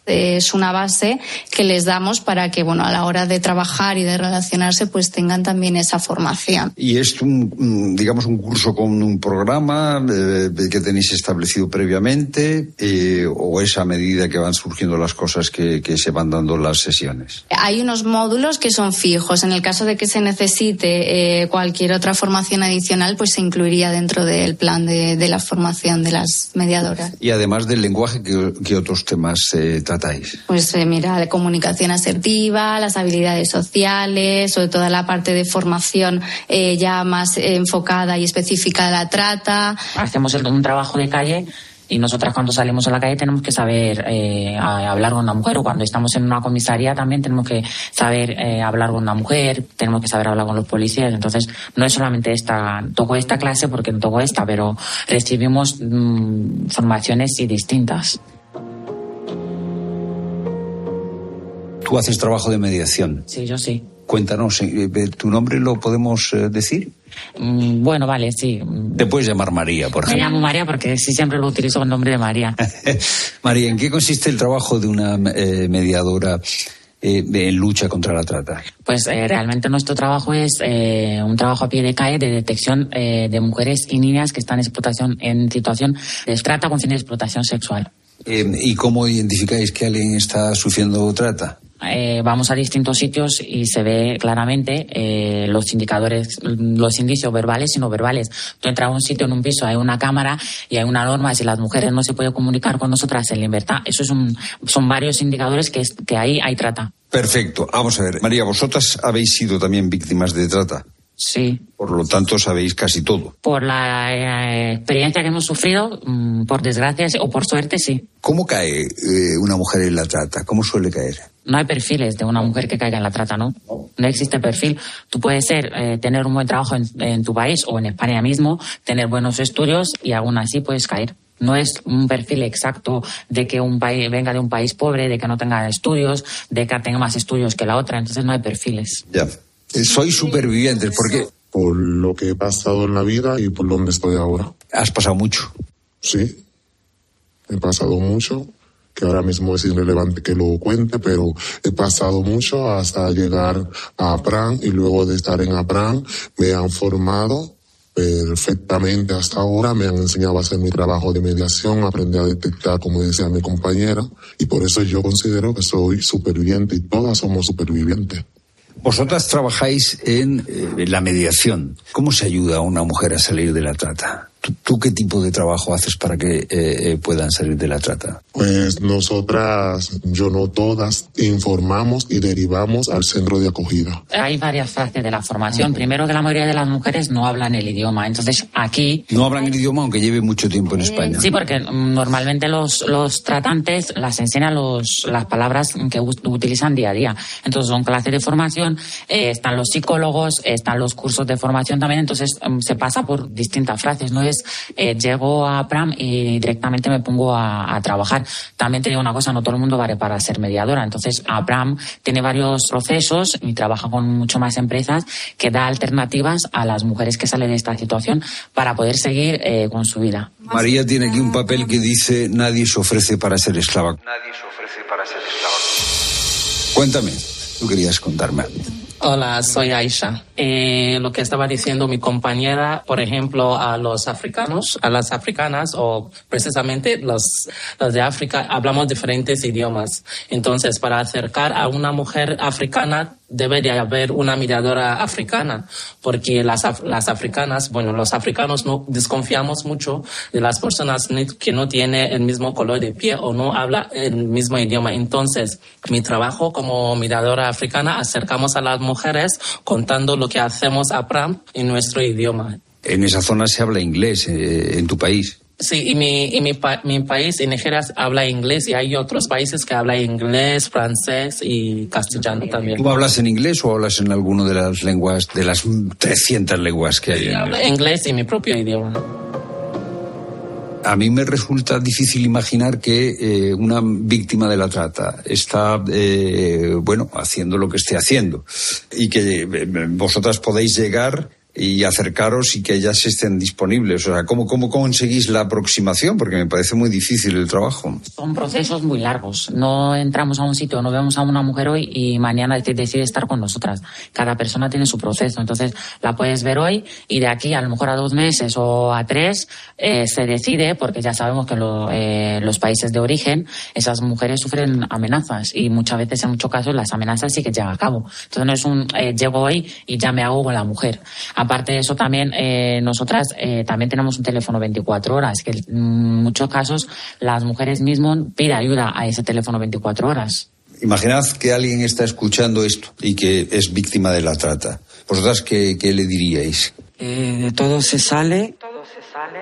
Es una base que les damos para que, bueno, a la hora de trabajar y de relacionarse, pues tengan también esa formación. ¿Y es un, digamos, un curso con un programa eh, que tenéis establecido previamente eh, o es a medida que van surgiendo las cosas que, que se van dando las sesiones? Hay unos módulos que son fijos. En el caso de que se necesite eh, cualquier otra formación adicional, pues se incluiría dentro del plan de, de la formación de las mediadoras. Y además del lenguaje, ¿qué, qué otros temas eh, tratáis? Pues eh, mira, la comunicación asertiva, las habilidades sociales, sobre toda la parte de formación eh, ya más eh, enfocada y específica de la trata. Hacemos un trabajo de calle y nosotras cuando salimos a la calle tenemos que saber eh, hablar con una mujer, o cuando estamos en una comisaría también tenemos que saber eh, hablar con una mujer, tenemos que saber hablar con los policías. Entonces no es solamente esta, toco esta clase porque no toco esta, pero recibimos mmm, formaciones y distintas. ¿Tú haces trabajo de mediación? Sí, yo sí. Cuéntanos, ¿tu nombre lo podemos decir? Mm, bueno, vale, sí. Te puedes llamar María, por ejemplo. Me llamo María porque sí, siempre lo utilizo con el nombre de María. María, ¿en qué consiste el trabajo de una eh, mediadora eh, en lucha contra la trata? Pues eh, realmente nuestro trabajo es eh, un trabajo a pie de calle de detección eh, de mujeres y niñas que están en explotación, en situación de trata con fines de explotación sexual. Eh, ¿Y cómo identificáis que alguien está sufriendo trata? Eh, vamos a distintos sitios y se ve claramente eh, los indicadores, los indicios verbales y no verbales. Tú entras a un sitio, en un piso, hay una cámara y hay una norma, si las mujeres no se pueden comunicar con nosotras en libertad, eso es un, son varios indicadores que, es, que ahí hay trata. Perfecto. Vamos a ver. María, vosotras habéis sido también víctimas de trata. Sí. Por lo tanto, sabéis casi todo. Por la eh, experiencia que hemos sufrido, mmm, por desgracia o por suerte, sí. ¿Cómo cae eh, una mujer en la trata? ¿Cómo suele caer? No hay perfiles de una mujer que caiga en la trata, ¿no? No existe perfil. Tú puedes ser, eh, tener un buen trabajo en, en tu país o en España mismo, tener buenos estudios y aún así puedes caer. No es un perfil exacto de que un país venga de un país pobre, de que no tenga estudios, de que tenga más estudios que la otra. Entonces no hay perfiles. Ya. Soy supervivientes, ¿por qué? Por lo que he pasado en la vida y por donde estoy ahora. ¿Has pasado mucho? Sí, he pasado mucho, que ahora mismo es irrelevante que lo cuente, pero he pasado mucho hasta llegar a APRAM y luego de estar en APRAM me han formado perfectamente hasta ahora, me han enseñado a hacer mi trabajo de mediación, aprendí a detectar, como decía mi compañera, y por eso yo considero que soy superviviente y todas somos supervivientes. Vosotras trabajáis en eh, la mediación. ¿Cómo se ayuda a una mujer a salir de la trata? ¿Tú, tú qué tipo de trabajo haces para que eh, eh, puedan salir de la trata? Pues nosotras, yo no todas, informamos y derivamos al centro de acogida. Hay varias fases de la formación. Primero, que la mayoría de las mujeres no hablan el idioma. Entonces, aquí... No hablan el idioma aunque lleve mucho tiempo en España. Sí, porque normalmente los, los tratantes las enseñan los, las palabras que utilizan día a día. Entonces, son clases de formación, eh, están los psicólogos, están los cursos de formación también. Entonces, um, se pasa por distintas frases. No es eh, llego a APRAM y directamente me pongo a, a trabajar. También te digo una cosa, no todo el mundo vale para ser mediadora. Entonces, APRAM tiene varios procesos y trabaja con mucho más empresas que da alternativas a las mujeres que salen de esta situación para poder seguir eh, con su vida. María tiene aquí un papel que dice: nadie se ofrece para ser esclava. Nadie se ofrece para ser esclava. Cuéntame, tú querías contarme algo. Hola, soy Aisha. Eh, lo que estaba diciendo mi compañera, por ejemplo, a los africanos, a las africanas o precisamente los, los de África, hablamos diferentes idiomas. Entonces, para acercar a una mujer africana, debe de haber una mediadora africana, porque las, las africanas, bueno, los africanos no desconfiamos mucho de las personas que no tienen el mismo color de piel o no habla el mismo idioma. Entonces, mi trabajo como mediadora africana, acercamos a las mujeres contando lo que hacemos a APRAM en nuestro idioma. En esa zona se habla inglés, eh, en tu país. Sí, y mi, y mi, pa, mi país, en Nigeria, habla inglés y hay otros países que hablan inglés, francés y castellano también. ¿Tú hablas en inglés o hablas en alguna de las lenguas, de las trescientas lenguas que hay? Sí, en hablo inglés y mi propio idioma. A mí me resulta difícil imaginar que eh, una víctima de la trata está, eh, bueno, haciendo lo que esté haciendo y que eh, vosotras podéis llegar y acercaros y que ellas estén disponibles. O sea, ¿cómo, cómo conseguís la aproximación? Porque me parece muy difícil el trabajo. Son procesos muy largos. No entramos a un sitio, no vemos a una mujer hoy y mañana decide estar con nosotras. Cada persona tiene su proceso. Entonces, la puedes ver hoy y de aquí a lo mejor a dos meses o a tres eh, se decide, porque ya sabemos que lo, eh, los países de origen, esas mujeres sufren amenazas y muchas veces, en muchos casos, las amenazas sí que llevan a cabo. Entonces, no es un eh, llego hoy y ya me hago con la mujer. Aparte de eso, también eh, nosotras eh, también tenemos un teléfono veinticuatro horas, que en muchos casos las mujeres mismas piden ayuda a ese teléfono veinticuatro horas. Imaginad que alguien está escuchando esto y que es víctima de la trata. ¿Vosotras qué, qué le diríais? Eh, de todo se sale. Todo se sale.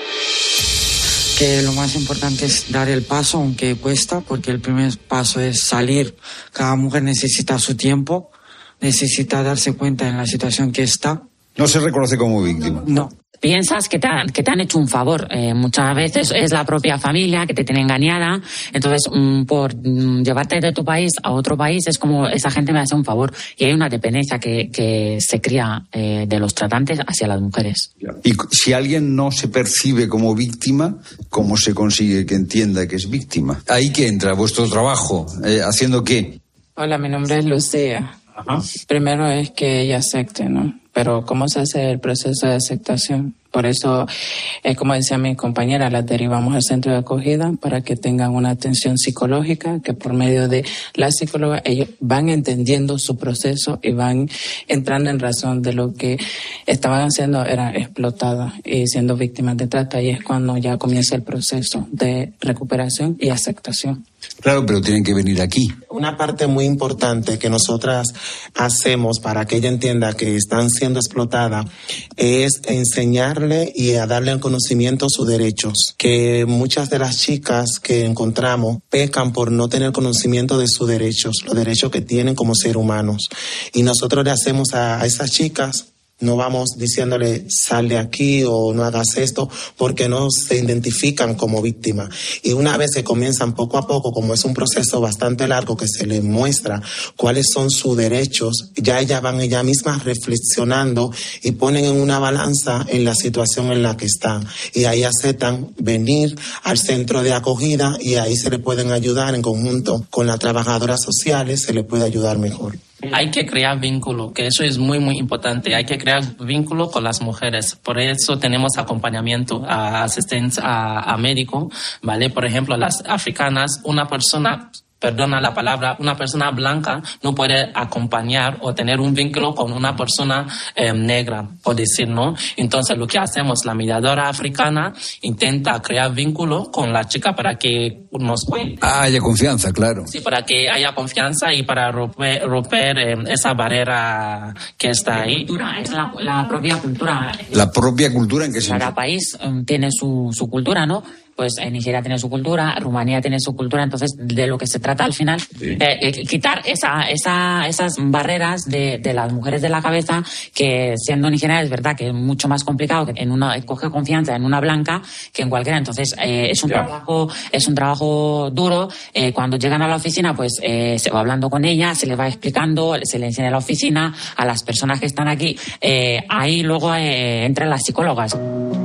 Que lo más importante es dar el paso, aunque cuesta, porque el primer paso es salir. Cada mujer necesita su tiempo, necesita darse cuenta en la situación que está. No se reconoce como víctima. No. Piensas que te, han, que te han hecho un favor. Eh, muchas veces es la propia familia que te tiene engañada. Entonces, mm, por mm, llevarte de tu país a otro país, es como esa gente me hace un favor. Y hay una dependencia que, que se cría eh, de los tratantes hacia las mujeres. Y si alguien no se percibe como víctima, ¿cómo se consigue que entienda que es víctima? Ahí que entra vuestro trabajo. Eh, ¿Haciendo qué? Hola, mi nombre es Lucía. Ajá. Primero es que ella acepte, ¿no? Pero ¿cómo se hace el proceso de aceptación? Por eso, es como decía mi compañera, las derivamos al centro de acogida para que tengan una atención psicológica, que por medio de la psicóloga ellos van entendiendo su proceso y van entrando en razón de lo que estaban haciendo, eran explotadas y siendo víctimas de trata, y es cuando ya comienza el proceso de recuperación y aceptación. Claro, pero tienen que venir aquí. Una parte muy importante que nosotras hacemos para que ella entienda que están siendo explotadas es enseñarle y a darle el conocimiento sus derechos. Que muchas de las chicas que encontramos pecan por no tener conocimiento de sus derechos, los derechos que tienen como seres humanos. Y nosotros le hacemos a, a esas chicas, no vamos diciéndole sal de aquí o no hagas esto, porque no se identifican como víctimas. Y una vez que comienzan poco a poco, como es un proceso bastante largo que se les muestra cuáles son sus derechos, ya ellas van ellas mismas reflexionando y ponen en una balanza en la situación en la que están. Y ahí aceptan venir al centro de acogida y ahí se les pueden ayudar en conjunto con las trabajadoras sociales, se les puede ayudar mejor. Hay que crear vínculo, que eso es muy, muy importante. Hay que crear vínculo con las mujeres. Por eso tenemos acompañamiento a asistencia a, a médico, ¿vale? Por ejemplo, las africanas, una persona... perdona la palabra, una persona blanca no puede acompañar o tener un vínculo con una persona eh, negra, por decir, ¿no? Entonces, lo que hacemos, la mediadora africana intenta crear vínculo con la chica para que nos cuente. Ah, haya confianza, claro. Sí, para que haya confianza y para romper, romper eh, esa barrera que está ahí. Cultura, es la, la propia cultura. La propia cultura en que se... Cada país um, tiene su, su cultura, ¿no? Pues eh, Nigeria tiene su cultura, Rumanía tiene su cultura, entonces de lo que se trata al final, sí. eh, eh, quitar esa, esa, esas barreras de, de las mujeres de la cabeza, que siendo nigeriana es verdad que es mucho más complicado, que en una coge confianza en una blanca que en cualquiera, entonces eh, es un yeah. trabajo, es un trabajo duro. Eh, cuando llegan a la oficina, pues eh, se va hablando con ella, se le va explicando, se le enseña la oficina a las personas que están aquí, eh, ahí luego eh, entran las psicólogas.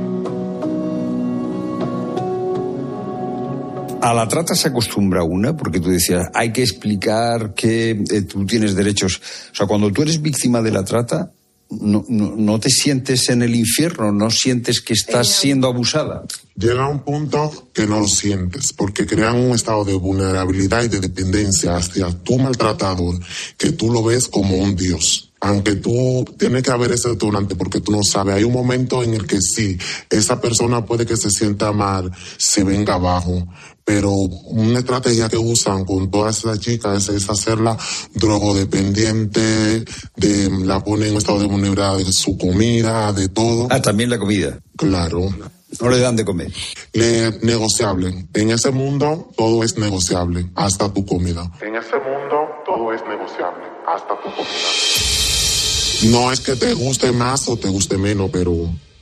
A la trata se acostumbra una, porque tú decías, hay que explicar que eh, tú tienes derechos. O sea, cuando tú eres víctima de la trata, no, no, no te sientes en el infierno, no sientes que estás siendo abusada. Llega un punto que no lo sientes, porque crean un estado de vulnerabilidad y de dependencia hacia tu maltratador, que tú lo ves como un dios. Aunque tú tienes que haber ese detonante porque tú no sabes, hay un momento en el que sí, esa persona puede que se sienta mal, se venga abajo, pero una estrategia que usan con todas esas chicas es hacerla drogodependiente, de, la ponen en un estado de vulnerabilidad de su comida, de todo. Ah, también la comida. Claro. No le dan de comer. Le, negociable. En ese mundo todo es negociable, hasta tu comida. En ese mundo todo es negociable, hasta tu comida. No es que te guste más o te guste menos, pero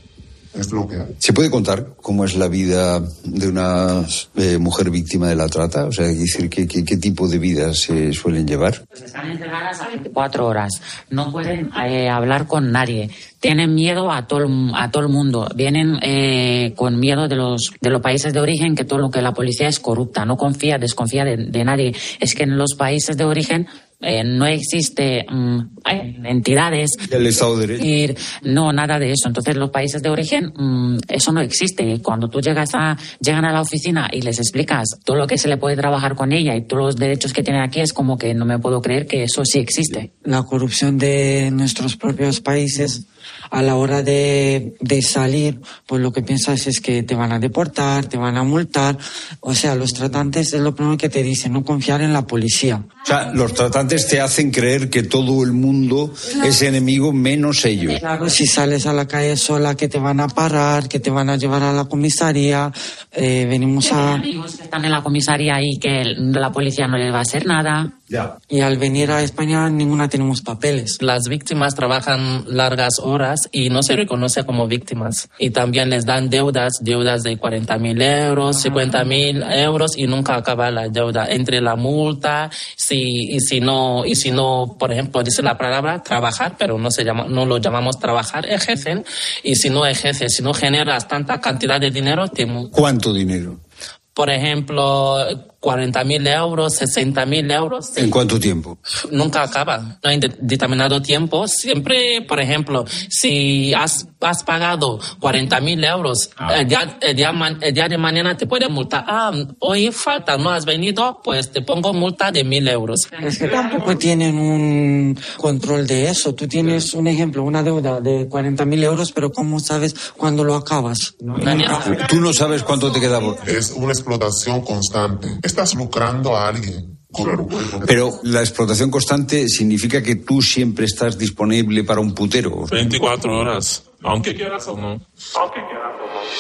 es lo que hay. ¿Se puede contar cómo es la vida de una eh, mujer víctima de la trata? O sea, decir, ¿qué, qué, qué tipo de vida se suelen llevar? Pues están encerradas a veinticuatro horas, no pueden eh, hablar con nadie, tienen miedo a todo, a todo el mundo, vienen eh, con miedo de los, de los países de origen, que todo lo que la policía es corrupta, no confía, desconfía de, de nadie. Es que en los países de origen Eh, no existe um, entidades del Estado de Derecho, no, nada de eso. Entonces los países de origen um, eso no existe. Cuando tú llegas a llegan a la oficina y les explicas todo lo que se le puede trabajar con ella y todos los derechos que tienen aquí, es como que no me puedo creer que eso sí existe. La corrupción de nuestros propios países, a la hora de, de salir, pues lo que piensas es que te van a deportar, te van a multar. O sea, los tratantes es lo primero que te dicen, no confiar en la policía. O sea, los tratantes te hacen creer que todo el mundo es enemigo menos ellos. Claro, si sales a la calle sola, que te van a parar, que te van a llevar a la comisaría. Eh, venimos a... amigos que están en la comisaría y que la policía no les va a hacer nada. Ya. Y al venir a España ninguna tenemos papeles. Las víctimas trabajan largas horas y no se reconoce como víctimas. Y también les dan deudas, deudas de cuarenta mil euros, cincuenta mil euros y nunca acaba la deuda. Entre la multa si, y si no, y si no, por ejemplo, dice la palabra trabajar, pero no se llama, no lo llamamos trabajar, ejercen. Y si no ejerces, si no generas tanta cantidad de dinero, te... ¿Cuánto dinero? Por ejemplo, cuarenta mil euros, sesenta mil euros. ¿En cuánto tiempo? Nunca acaba. No hay de- determinado tiempo. Siempre, por ejemplo, si has, has pagado cuarenta mil euros, ah. el, día, el, día man, el día de mañana te pueden multar. Ah, hoy falta, no has venido, pues te pongo multa de mil euros. Es que tampoco tienen un control de eso. Tú tienes un ejemplo, una deuda de cuarenta mil euros, pero ¿cómo sabes cuándo lo acabas? Tú no sabes cuánto te queda. Es una explotación constante. Estás lucrando a alguien. Pero la explotación constante significa que tú siempre estás disponible para un putero. veinticuatro horas, aunque quieras o no. Aunque quieras o no.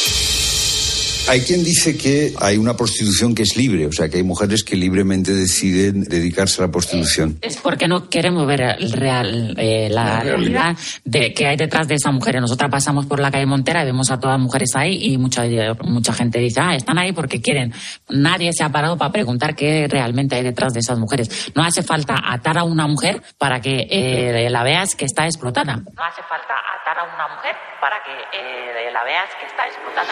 Hay quien dice que hay una prostitución que es libre, o sea, que hay mujeres que libremente deciden dedicarse a la prostitución. Es porque no queremos ver el real, eh, la realidad de que hay detrás de esas mujeres. Nosotras pasamos por la calle Montera y vemos a todas las mujeres ahí y mucha, mucha gente dice, ah, están ahí porque quieren. Nadie se ha parado para preguntar qué realmente hay detrás de esas mujeres. No hace falta atar a una mujer para que eh, la veas que está explotada. No hace falta atar a una mujer para que eh, la veas que está explotada.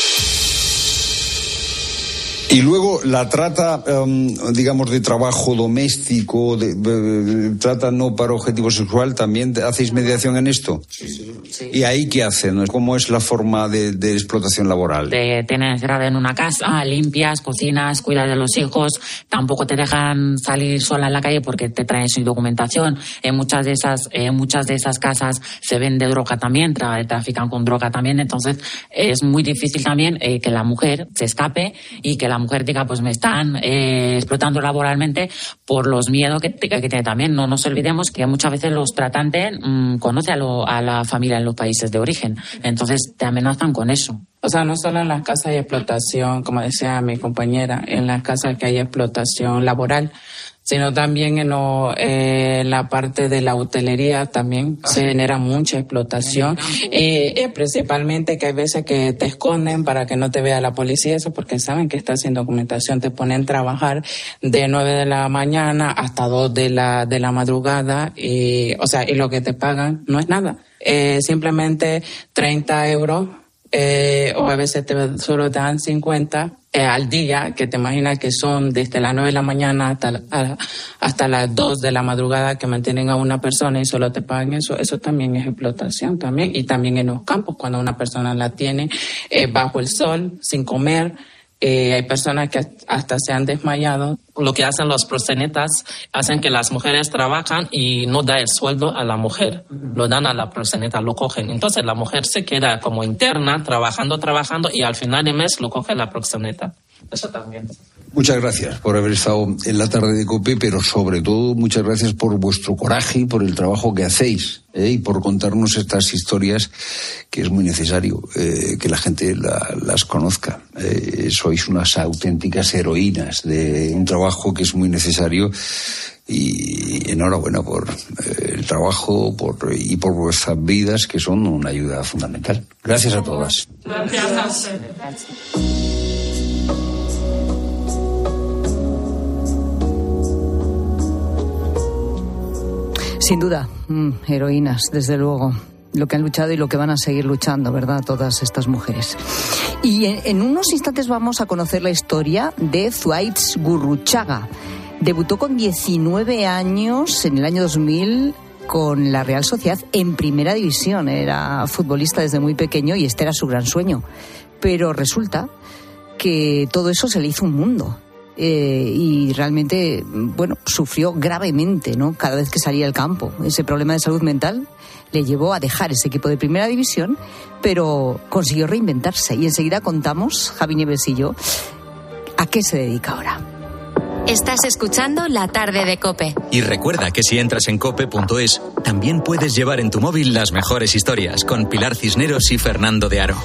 Y luego la trata, um, digamos, de trabajo doméstico, de, de, trata no para objetivo sexual, ¿también hacéis mediación en esto? Sí, sí. sí. ¿Y ahí qué hacen? ¿Cómo es la forma de, de explotación laboral? Te tienen encerrada en una casa, limpias, cocinas, cuidas de los hijos, tampoco te dejan salir sola en la calle porque te traen sin documentación. En muchas de esas, en muchas de esas casas se vende droga también, tra- trafican con droga también, entonces es muy difícil también eh, que la mujer se escape y que la mujer diga, pues me están eh, explotando laboralmente por los miedos que, que, que tiene también. No nos olvidemos que muchas veces los tratantes mmm, conocen a, lo, a la familia en los países de origen, entonces te amenazan con eso. O sea, no solo en las casas hay explotación, como decía mi compañera, en las casas que hay explotación laboral, sino también en lo, eh, la parte de la hotelería también se genera mucha explotación. Eh, eh, principalmente que hay veces que te esconden para que no te vea la policía, eso porque saben que estás sin documentación, te ponen a trabajar de nueve de la mañana hasta dos de la, de la madrugada y, o sea, y lo que te pagan no es nada. Eh, simplemente treinta euros. Eh, o a veces te, solo te dan cincuenta eh, al día, que te imaginas que son desde las nueve de la mañana hasta, a, hasta las dos de la madrugada que mantienen a una persona y solo te pagan eso. Eso también es explotación también. Y también en los campos, cuando una persona la tiene eh, bajo el sol, sin comer. Eh, hay personas que hasta se han desmayado. Lo que hacen los proxenetas, hacen que las mujeres trabajan y no da el sueldo a la mujer. Lo dan a la proxeneta, lo cogen. Entonces la mujer se queda como interna, trabajando, trabajando, y al final de mes lo coge la proxeneta. Eso también. Muchas gracias por haber estado en la tarde de COPE, pero sobre todo muchas gracias por vuestro coraje y por el trabajo que hacéis, ¿eh? Y por contarnos estas historias que es muy necesario eh, que la gente la, las conozca. Eh, sois unas auténticas heroínas de un trabajo que es muy necesario y enhorabuena por eh, el trabajo por, y por vuestras vidas, que son una ayuda fundamental. Gracias a todas. Gracias. Sin duda, mm, heroínas, desde luego. Lo que han luchado y lo que van a seguir luchando, ¿verdad? Todas estas mujeres. Y en, en unos instantes vamos a conocer la historia de Zuaitz Gurruchaga. Debutó con diecinueve años en el año dos mil con la Real Sociedad en Primera División. Era futbolista desde muy pequeño y este era su gran sueño. Pero resulta que todo eso se le hizo un mundo. Eh, y realmente, bueno, sufrió gravemente, ¿no? Cada vez que salía al campo. Ese problema de salud mental le llevó a dejar ese equipo de Primera División, pero consiguió reinventarse. Y enseguida contamos, Javi Nieves y yo, a qué se dedica ahora. Estás escuchando La Tarde de COPE. Y recuerda que si entras en cope punto es, también puedes llevar en tu móvil las mejores historias con Pilar Cisneros y Fernando de Aro.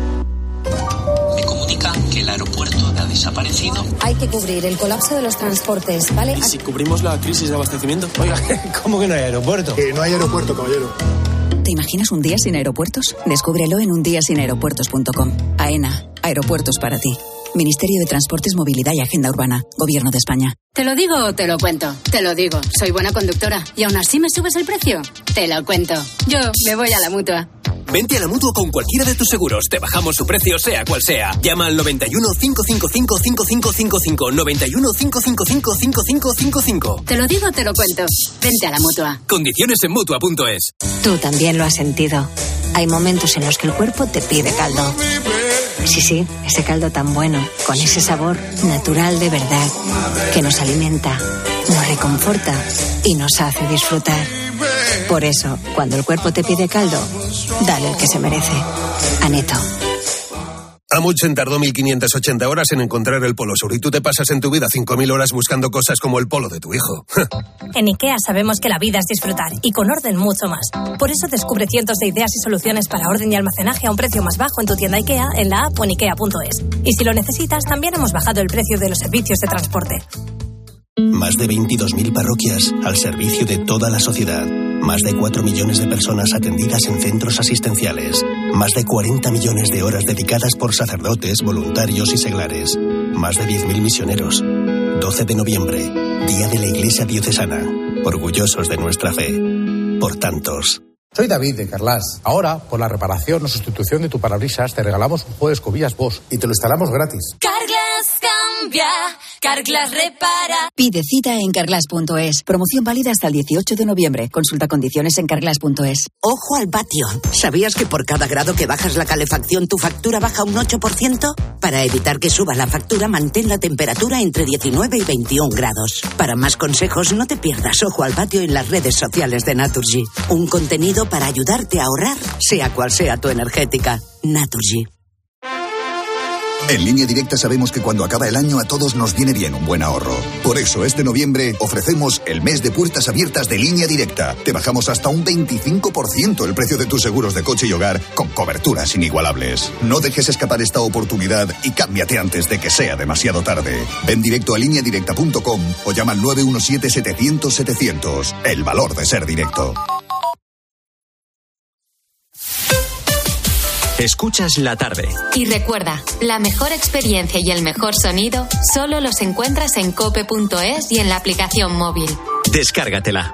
Me comunican que el aeropuerto ha desaparecido. Hay que cubrir el colapso de los transportes, ¿vale? ¿Y si cubrimos la crisis de abastecimiento? Oiga, ¿cómo que no hay aeropuerto? Que no hay aeropuerto, caballero. ¿Te imaginas un día sin aeropuertos? Descúbrelo en un día sin aeropuertos punto com. AENA, aeropuertos para ti. Ministerio de Transportes, Movilidad y Agenda Urbana. Gobierno de España. ¿Te lo digo o te lo cuento? Te lo digo. Soy buena conductora. ¿Y aún así me subes el precio? Te lo cuento. Yo me voy a la Mutua. Vente a la Mutua con cualquiera de tus seguros. Te bajamos su precio, sea cual sea. Llama al noventa y uno, cinco cinco cinco, cinco cinco cinco cinco. noventa y uno, cinco cinco cinco, cinco cinco cinco cinco. Te lo digo, te lo cuento. Vente a la Mutua. Condiciones en Mutua punto es. Tú también lo has sentido. Hay momentos en los que el cuerpo te pide caldo. Sí, sí, ese caldo tan bueno, con ese sabor natural de verdad, que nos alimenta, nos reconforta y nos hace disfrutar. Por eso, cuando el cuerpo te pide caldo, dale el que se merece. Aneto. Amundsen tardó mil quinientas ochenta horas en encontrar el Polo Sur y tú te pasas en tu vida cinco mil horas buscando cosas como el polo de tu hijo. En IKEA sabemos que la vida es disfrutar y con orden mucho más. Por eso descubre cientos de ideas y soluciones para orden y almacenaje a un precio más bajo en tu tienda IKEA, en la app o en ikea punto es. Y si lo necesitas, también hemos bajado el precio de los servicios de transporte. Más de veintidós mil parroquias al servicio de toda la sociedad. Más de cuatro millones de personas atendidas en centros asistenciales. Más de cuarenta millones de horas dedicadas por sacerdotes, voluntarios y seglares. Más de diez mil misioneros. doce de noviembre, Día de la Iglesia Diocesana. Orgullosos de nuestra fe. Por tantos. Soy David de Carglass. Ahora, por la reparación o sustitución de tu parabrisas, te regalamos un juego de escobillas Bosch y te lo instalamos gratis. Carglass cambia, Carglass repara. Pide cita en carglass punto es. Promoción válida hasta el dieciocho de noviembre. Consulta condiciones en carglass punto es. Ojo al patio. ¿Sabías que por cada grado que bajas la calefacción tu factura baja un ocho por ciento? Para evitar que suba la factura, mantén la temperatura entre diecinueve y veintiún grados. Para más consejos, no te pierdas Ojo al patio en las redes sociales de Naturgy. Un contenido para ayudarte a ahorrar, sea cual sea tu energética. Naturgy. En Línea Directa sabemos que cuando acaba el año a todos nos viene bien un buen ahorro. Por eso este noviembre ofrecemos el mes de puertas abiertas de Línea Directa. Te bajamos hasta un veinticinco por ciento el precio de tus seguros de coche y hogar con coberturas inigualables. No dejes escapar esta oportunidad y cámbiate antes de que sea demasiado tarde. Ven directo a línea directa punto com o llama al nueve uno siete, setecientos, setecientos. El valor de ser directo. Escuchas La Tarde. Y recuerda, la mejor experiencia y el mejor sonido solo los encuentras en cope punto es y en la aplicación móvil. Descárgatela.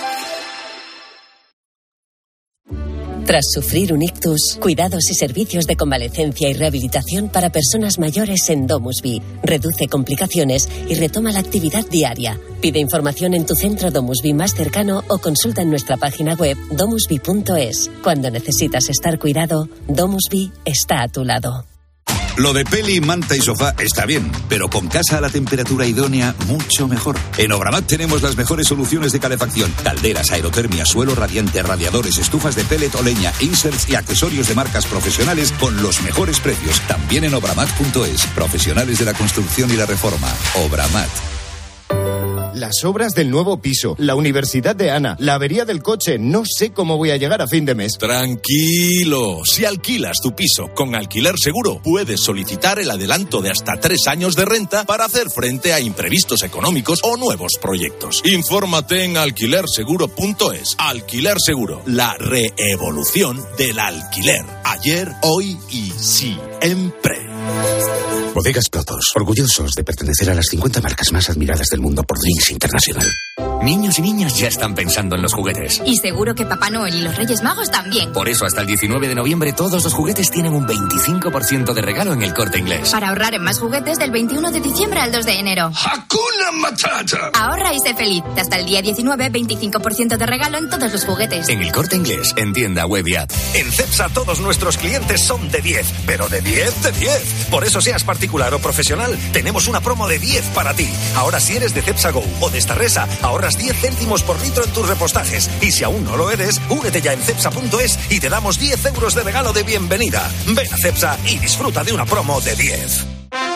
Tras sufrir un ictus, cuidados y servicios de convalecencia y rehabilitación para personas mayores en DomusVi. Reduce complicaciones y retoma la actividad diaria. Pide información en tu centro DomusVi más cercano o consulta en nuestra página web domusvi punto es. Cuando necesitas estar cuidado, DomusVi está a tu lado. Lo de peli, manta y sofá está bien, pero con casa a la temperatura idónea, mucho mejor. En Obramat tenemos las mejores soluciones de calefacción: calderas, aerotermia, suelo radiante, radiadores, estufas de pellet o leña, inserts y accesorios de marcas profesionales con los mejores precios. También en obramat punto es. Profesionales de la construcción y la reforma. Obramat. las obras del nuevo piso, la universidad de Ana, la avería del coche. No sé cómo voy a llegar a fin de mes. Tranquilo. Si alquilas tu piso con Alquiler Seguro, puedes solicitar el adelanto de hasta tres años de renta para hacer frente a imprevistos económicos o nuevos proyectos. Infórmate en alquiler seguro punto es. Alquiler Seguro, la reevolución del alquiler. Ayer, hoy y siempre. Bodegas Protos, orgullosos de pertenecer a las cincuenta marcas más admiradas del mundo por Drinks International. Niños y niñas ya están pensando en los juguetes. Y seguro que Papá Noel y los Reyes Magos también. Por eso hasta el diecinueve de noviembre todos los juguetes tienen un veinticinco por ciento de regalo en El Corte Inglés. Para ahorrar en más juguetes del veintiuno de diciembre al dos de enero. ¡Hakuna Matata! Ahorra y sé feliz. Hasta el día diecinueve, veinticinco por ciento de regalo en todos los juguetes. En El Corte Inglés, en tienda web y app. En Cepsa todos nuestros clientes son de diez, pero de diez, de diez. Por eso seas particular o profesional, tenemos una promo de diez para ti. Ahora si eres de Cepsa Go o de Starresa, ahorras diez céntimos por litro en tus repostajes. Y si aún no lo eres, únete ya en cepsa punto es y te damos diez euros de regalo de bienvenida. Ven a Cepsa y disfruta de una promo de diez.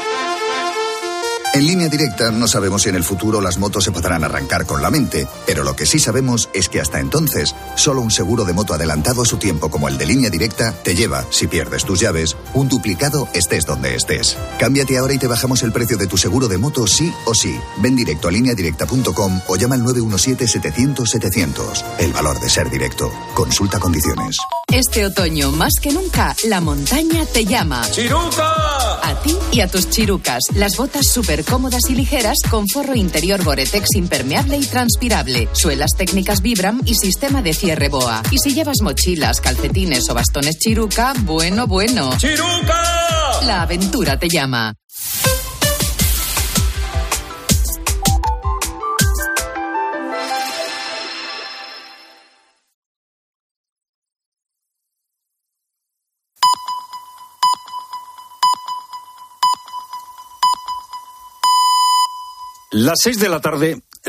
En Línea Directa no sabemos si en el futuro las motos se podrán arrancar con la mente, pero lo que sí sabemos es que hasta entonces, solo un seguro de moto adelantado a su tiempo como el de Línea Directa te lleva, si pierdes tus llaves, un duplicado estés donde estés. Cámbiate ahora y te bajamos el precio de tu seguro de moto sí o sí. Ven directo a línea directa punto com o llama al nueve uno siete, setecientos, setecientos. El valor de ser directo. Consulta condiciones. Este otoño, más que nunca, la montaña te llama. ¡Chiruca! A ti y a tus chirucas. Las botas súper cómodas y ligeras con forro interior Gore-Tex impermeable y transpirable, suelas técnicas Vibram y sistema de cierre BOA. Y si llevas mochilas, calcetines o bastones Chiruca, bueno, bueno. ¡Chiruca! La aventura te llama. Las seis de la tarde